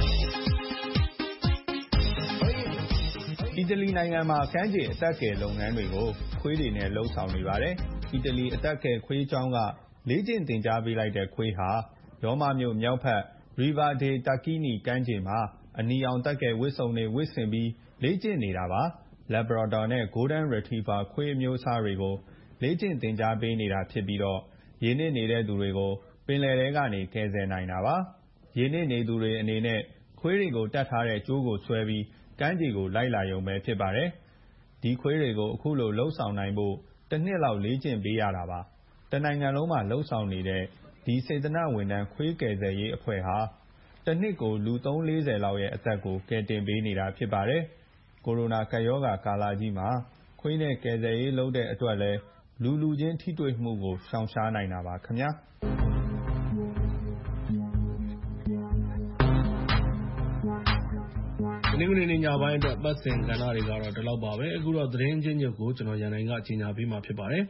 အီတလီနိုင်ငံမှာကမ်းခြေအသက်ကယ်လုပ်ငန်းတွေကိုခွေးတွေနဲ့လှုပ်ဆောင်နေပါတယ်။အီတလီအသက်ကယ်ခွေးကျောင်းကလေ့ကျင့်သင်ကြားပေးလိုက်တဲ့ခွေးဟာရောမမြို့မြောက်ဘက် Riva dei Tacchini ကမ်းခြေမှာအနီရောင်သက်ကယ်ဝတ်စုံတွေဝတ်ဆင်ပြီးလေ့ကျင့်နေတာပါ။ Labrador နဲ့ Golden Retriever ခွေးအမျိုးအစားတွေကိုလေ့ကျင့်သင်ကြားပေးနေတာဖြစ်ပြီးတော့ရေနစ်နေတဲ့သူတွေကိုပင်လယ်ထဲကနေကယ်ဆယ်နိုင်တာပါ။ရေနစ်နေသူတွေအနေနဲ့ခွေးတွေကိုတတ်ထားတဲ့ကြိုးကိုဆွဲပြီးကမ်းခြေကိုလိုက်လာရုံပဲဖြစ်ပါတယ်။ဒီခွေးတွေကိုအခုလိုလှုပ်ဆောင်နိုင်ဖို့တစ်နှစ်လောက်လေ့ကျင့်ပေးရတာပါ။တစ်နိုင်ငံလုံးမှာလှုပ်ဆောင်နေတဲ့ဒီစေတနာ့ဝန်ထမ်းခွေးကယ်ဆယ်ရေးအဖွဲ့ဟာတစ်နှစ်ကိုလူသုံးလေးဆယ်လောက်ရဲ့အသက်ကိုကယ်တင်ပေးနေတာဖြစ်ပါတယ်။ကိုရိုနာကပ်ရောဂါကာလကြီးမှာခွေးနဲ့ကယ်ဆယ်ရေးလုပ်တဲ့အတွက်လည်းလူလူချင်းထိတွေ့မှုကိုရှောင်ရှားနိုင်တာပါခင်ဗျာ။ဒီနေ့နေ့ညပိုင်းအတွက်ပတ်စင်ကဏ္ဍတွေကတော့ဒီလောက်ပါပဲအခုတော့သတင်းချင်းချုပ်ကိုကျွန်တော်ရန်နိုင်ကကြီးညာပေးမှာဖြစ်ပါတယ်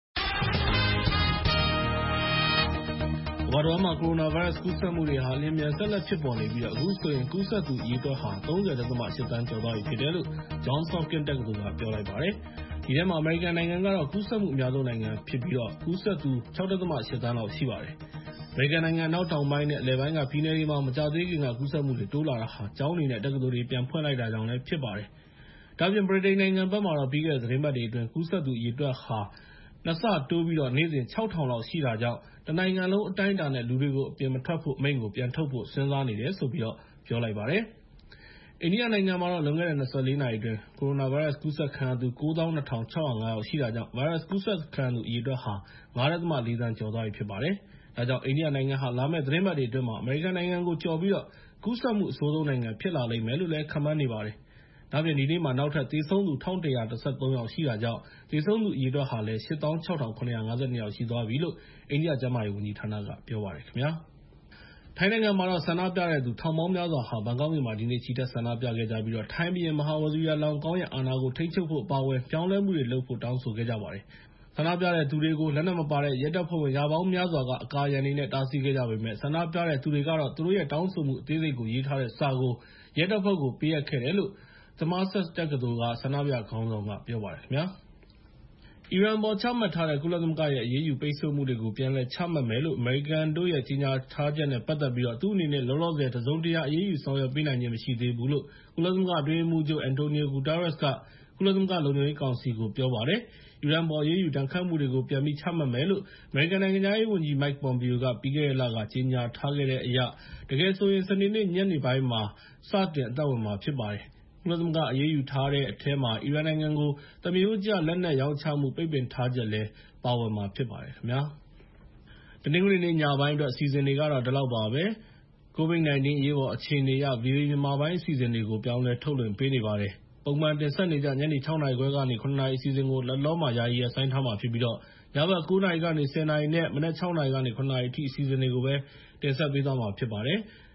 ဘာတော်မှာကိုရိုနာဗိုင်းရပ်စ်ကူးစက်မှုတွေဟာလျင်မြန်ဆက်လက်ဖြစ်ပေါ်နေပြီးတော့အခုဆိုရင်ကူးစက်သူအရေအတွက်ဟာသုံးဆယ်ဒသမရှစ်သန်းကျော်သွားပြီဖြစ်တယ်လို့ Johns Hopkins တက္ကသိုလ်ကပြောလိုက်ပါတယ်ဒီထဲမှာအမေရိကန်နိုင်ငံကတော့ကူးစက်မှုအများဆုံးနိုင်ငံဖြစ်ပြီးတော့ကူးစက်သူ၆ဒသမရှစ်သန်းလောက်ရှိပါတယ်အမေရိကန်နိုင်ငံနောက်တောင်ပိုင်းနဲ့အလယ်ပိုင်းကပြည်နယ်တွေမှာမကြသေးခင်ကကူးစက်မှုတွေတိုးလာတာဟာကျောင်းတွေနဲ့တက္ကသိုလ်တွေပြန်ဖွင့်လိုက်တာကြောင့်လည်းဖြစ်ပါတယ်။ဒါပြင်ဗြိတိန်နိုင်ငံဘက်မှာတော့ပြီးခဲ့တဲ့သတင်းပတ်တွေအတွင်းကူးစက်သူအရေအတွက်ဟာနှစ်ဆတိုးပြီးတော့နေ့စဉ်ခြောက်ထောင်လောက်ရှိတာကြောင့်တနိုင်ငံလုံးအတိုင်းအတာနဲ့လူတွေကိုအပြင်မထွက်ဖို့အမိန့်ကိုပြန်ထုတ်ဖို့စဉ်းစားနေတယ်ဆိုပြီးတော့ပြောလိုက်ပါတယ်။အိန္ဒိယနိုင်ငံမှာတော့လွန်ခဲ့တဲ့၂၄နာရီအတွင်းကိုရိုနာဗိုင်းရပ်စ်ကူးစက်ခံရသူကိုးသောင်းနှစ်ထောင်ခြောက်ရာငါးယောက်ရှိတာကြောင့်ဗိုင်းရပ်စ်ကူးစက်ခံရသူအရေအတွက်ဟာငါးဒသမလေးသန်းကျော်သွားပြီဖြစ်ပါတယ်။ဒါကြောင့်အိန္ဒိယနိုင်ငံဟာလာမယ့်သတင်းပတ်တွေအတွင်းမှာအမေရိကန်နိုင်ငံကိုကျော်ပြီးတော့ကူးစက်မှုအဆိုးဆုံးနိုင်ငံဖြစ်လာလိမ့်မယ်လို့လည်းခန့်မှန်းနေပါတယ်။ဒါပြင်ဒီနေ့မှာနောက်ထပ်သေဆုံးသူ၁၁၁၃ယောက်ရှိတာကြောင့်သေဆုံးသူအရေအတွက်ဟာလည်းရှစ်သောင်းခြောက်ထောင်ခုနှစ်ရာငါးဆယ်နှစ်ယောက်ရှိသွားပြီလို့အိန္ဒိယကျန်းမာရေးဝန်ကြီးဌာနကပြောပါတယ်ခင်ဗျာ။ထိုင်းနိုင်ငံမှာတော့ဆန္ဒပြတဲ့သူထောင်ပေါင်းများစွာဟာဘန်ကောက်မြို့မှာဒီနေ့ချီတက်ဆန္ဒပြခဲ့ကြပြီးတော့ထိုင်းပြည်မဟာဝဇီရာလောင်ကောင်းရဲ့အာဏာကိုထိန်းချုပ်ဖို့အပါအဝင်ပြောင်းလဲမှုတွေလုပ်ဖို့တောင်းဆိုခဲ့ကြပါတယ်။ဆန္ဒပြတဲ့သူတွေကိုလက်နက်မပါတဲ့ရဲတပ်ဖွဲ့ဝင်ရာပေါင်းများစွာကအကာအရံတွေနဲ့တားဆီးခဲ့ကြပေမဲ့ဆန္ဒပြတဲ့သူတွေကတော့သူတို့ရဲ့တောင်းဆိုမှုအသေးစိတ်ကိုရေးထားတဲ့စာကိုရဲတပ်ဖွဲ့ကိုပေးအပ်ခဲ့တယ်လို့Thammasat တက္ကသိုလ်ကဆန္ဒပြခေါင်းဆောင်ကပြောပါတယ်ခင်ဗျာ။အီရန်ပေါ်ချမှတ်ထားတဲ့ကုလသမဂ္ဂရဲ့အရေးယူပိတ်ဆို့မှုတွေကိုပြန်လည်ချမှတ်မယ်လို့အမေရိကန်တို့ရဲ့ကြေညာထားချက်နဲ့ပတ်သက်ပြီးတော့သူ့အနေနဲ့လောလောဆယ်တစုံတရာအရေးယူဆောင်ရွက်ပေးနိုင်ခြင်းမရှိသေးဘူးလို့ကုလသမဂ္ဂအတွင်းရေးမှူးချုပ် Antonio Guterres ကကုလသမဂ္ဂလုံခြုံရေးကောင်စီကိုပြောပါတယ်။အီရန်ပေါ်အရေးယူဒဏ်ခတ်မှုတွေကိုပြန်ပြီးချမှတ်မယ်လို့အမေရိကန်နိုင်ငံသားရေးဝန်ကြီး Mike Pompeo ကပြီးခဲ့တဲ့လကကြေညာထားခဲ့တဲ့အရာတကယ်ဆိုရင်စနေနေ့ညနေပိုင်းမှာစတင်အသက်ဝင်မှာဖြစ်ပါတယ်။ကုလသမဂ္ဂအရေးယူထားတဲ့အထဲမှာအီရန်နိုင်ငံကိုသမရိုးကျလက်နက်ရောင်းချမှုပိတ်ပင်ထားချက်လည်းပါဝင်မှာဖြစ်ပါတယ်ခင်ဗျာ။တနင်္ဂနွေနေ့ညပိုင်းအတွက်အစီအစဉ်တွေကတော့ဒီလောက်ပါပဲ။ ကိုဗစ်၁၉ အရေးပေါ်အခြေအနေအရ ဗီအိုအေမြန်မာပိုင်းအစီအစဉ်တွေကိုပြောင်းလဲထုတ်လွှင့်ပေးနေပါတယ်။ပုံမှန်တင်ဆက်နေကြညနေခြောက်နာရီခွဲကနေခုနှစ်နာရီအစီအစဉ်ကိုလက်လောမှာယာယီရပ်ဆိုင်းထားမှာဖြစ်ပြီးတော့ညဘက်ကိုးနာရီကနေဆယ်နာရီနဲ့မနက်ခြောက်နာရီကနေခုနှစ်နာရီအထိအစီအစဉ်တွေကိုပဲတင်ဆက်ပေးသွားမှာဖြစ်ပါတယ်။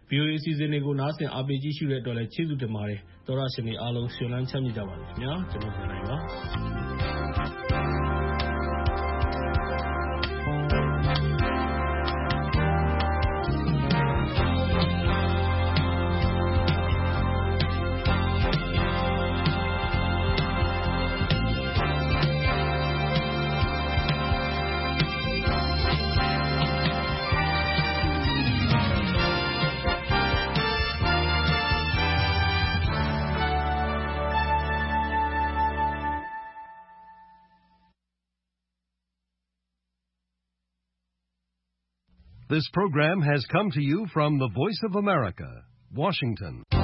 ဗွီအိုအေအစီအစဉ်တွေကိုနားဆင်အားပေးကြည့်ရှုတဲ့အတွက်လည်းကျေးဇူးတင်ပါတယ်သောရရှင်တွေအားလုံးရှင်လန်းချမ်းမြေ့ကြပါစေခင်ဗျာကျွန်တော်ပြန်နိုင်ပါ This program has come to you from the Voice of America, Washington.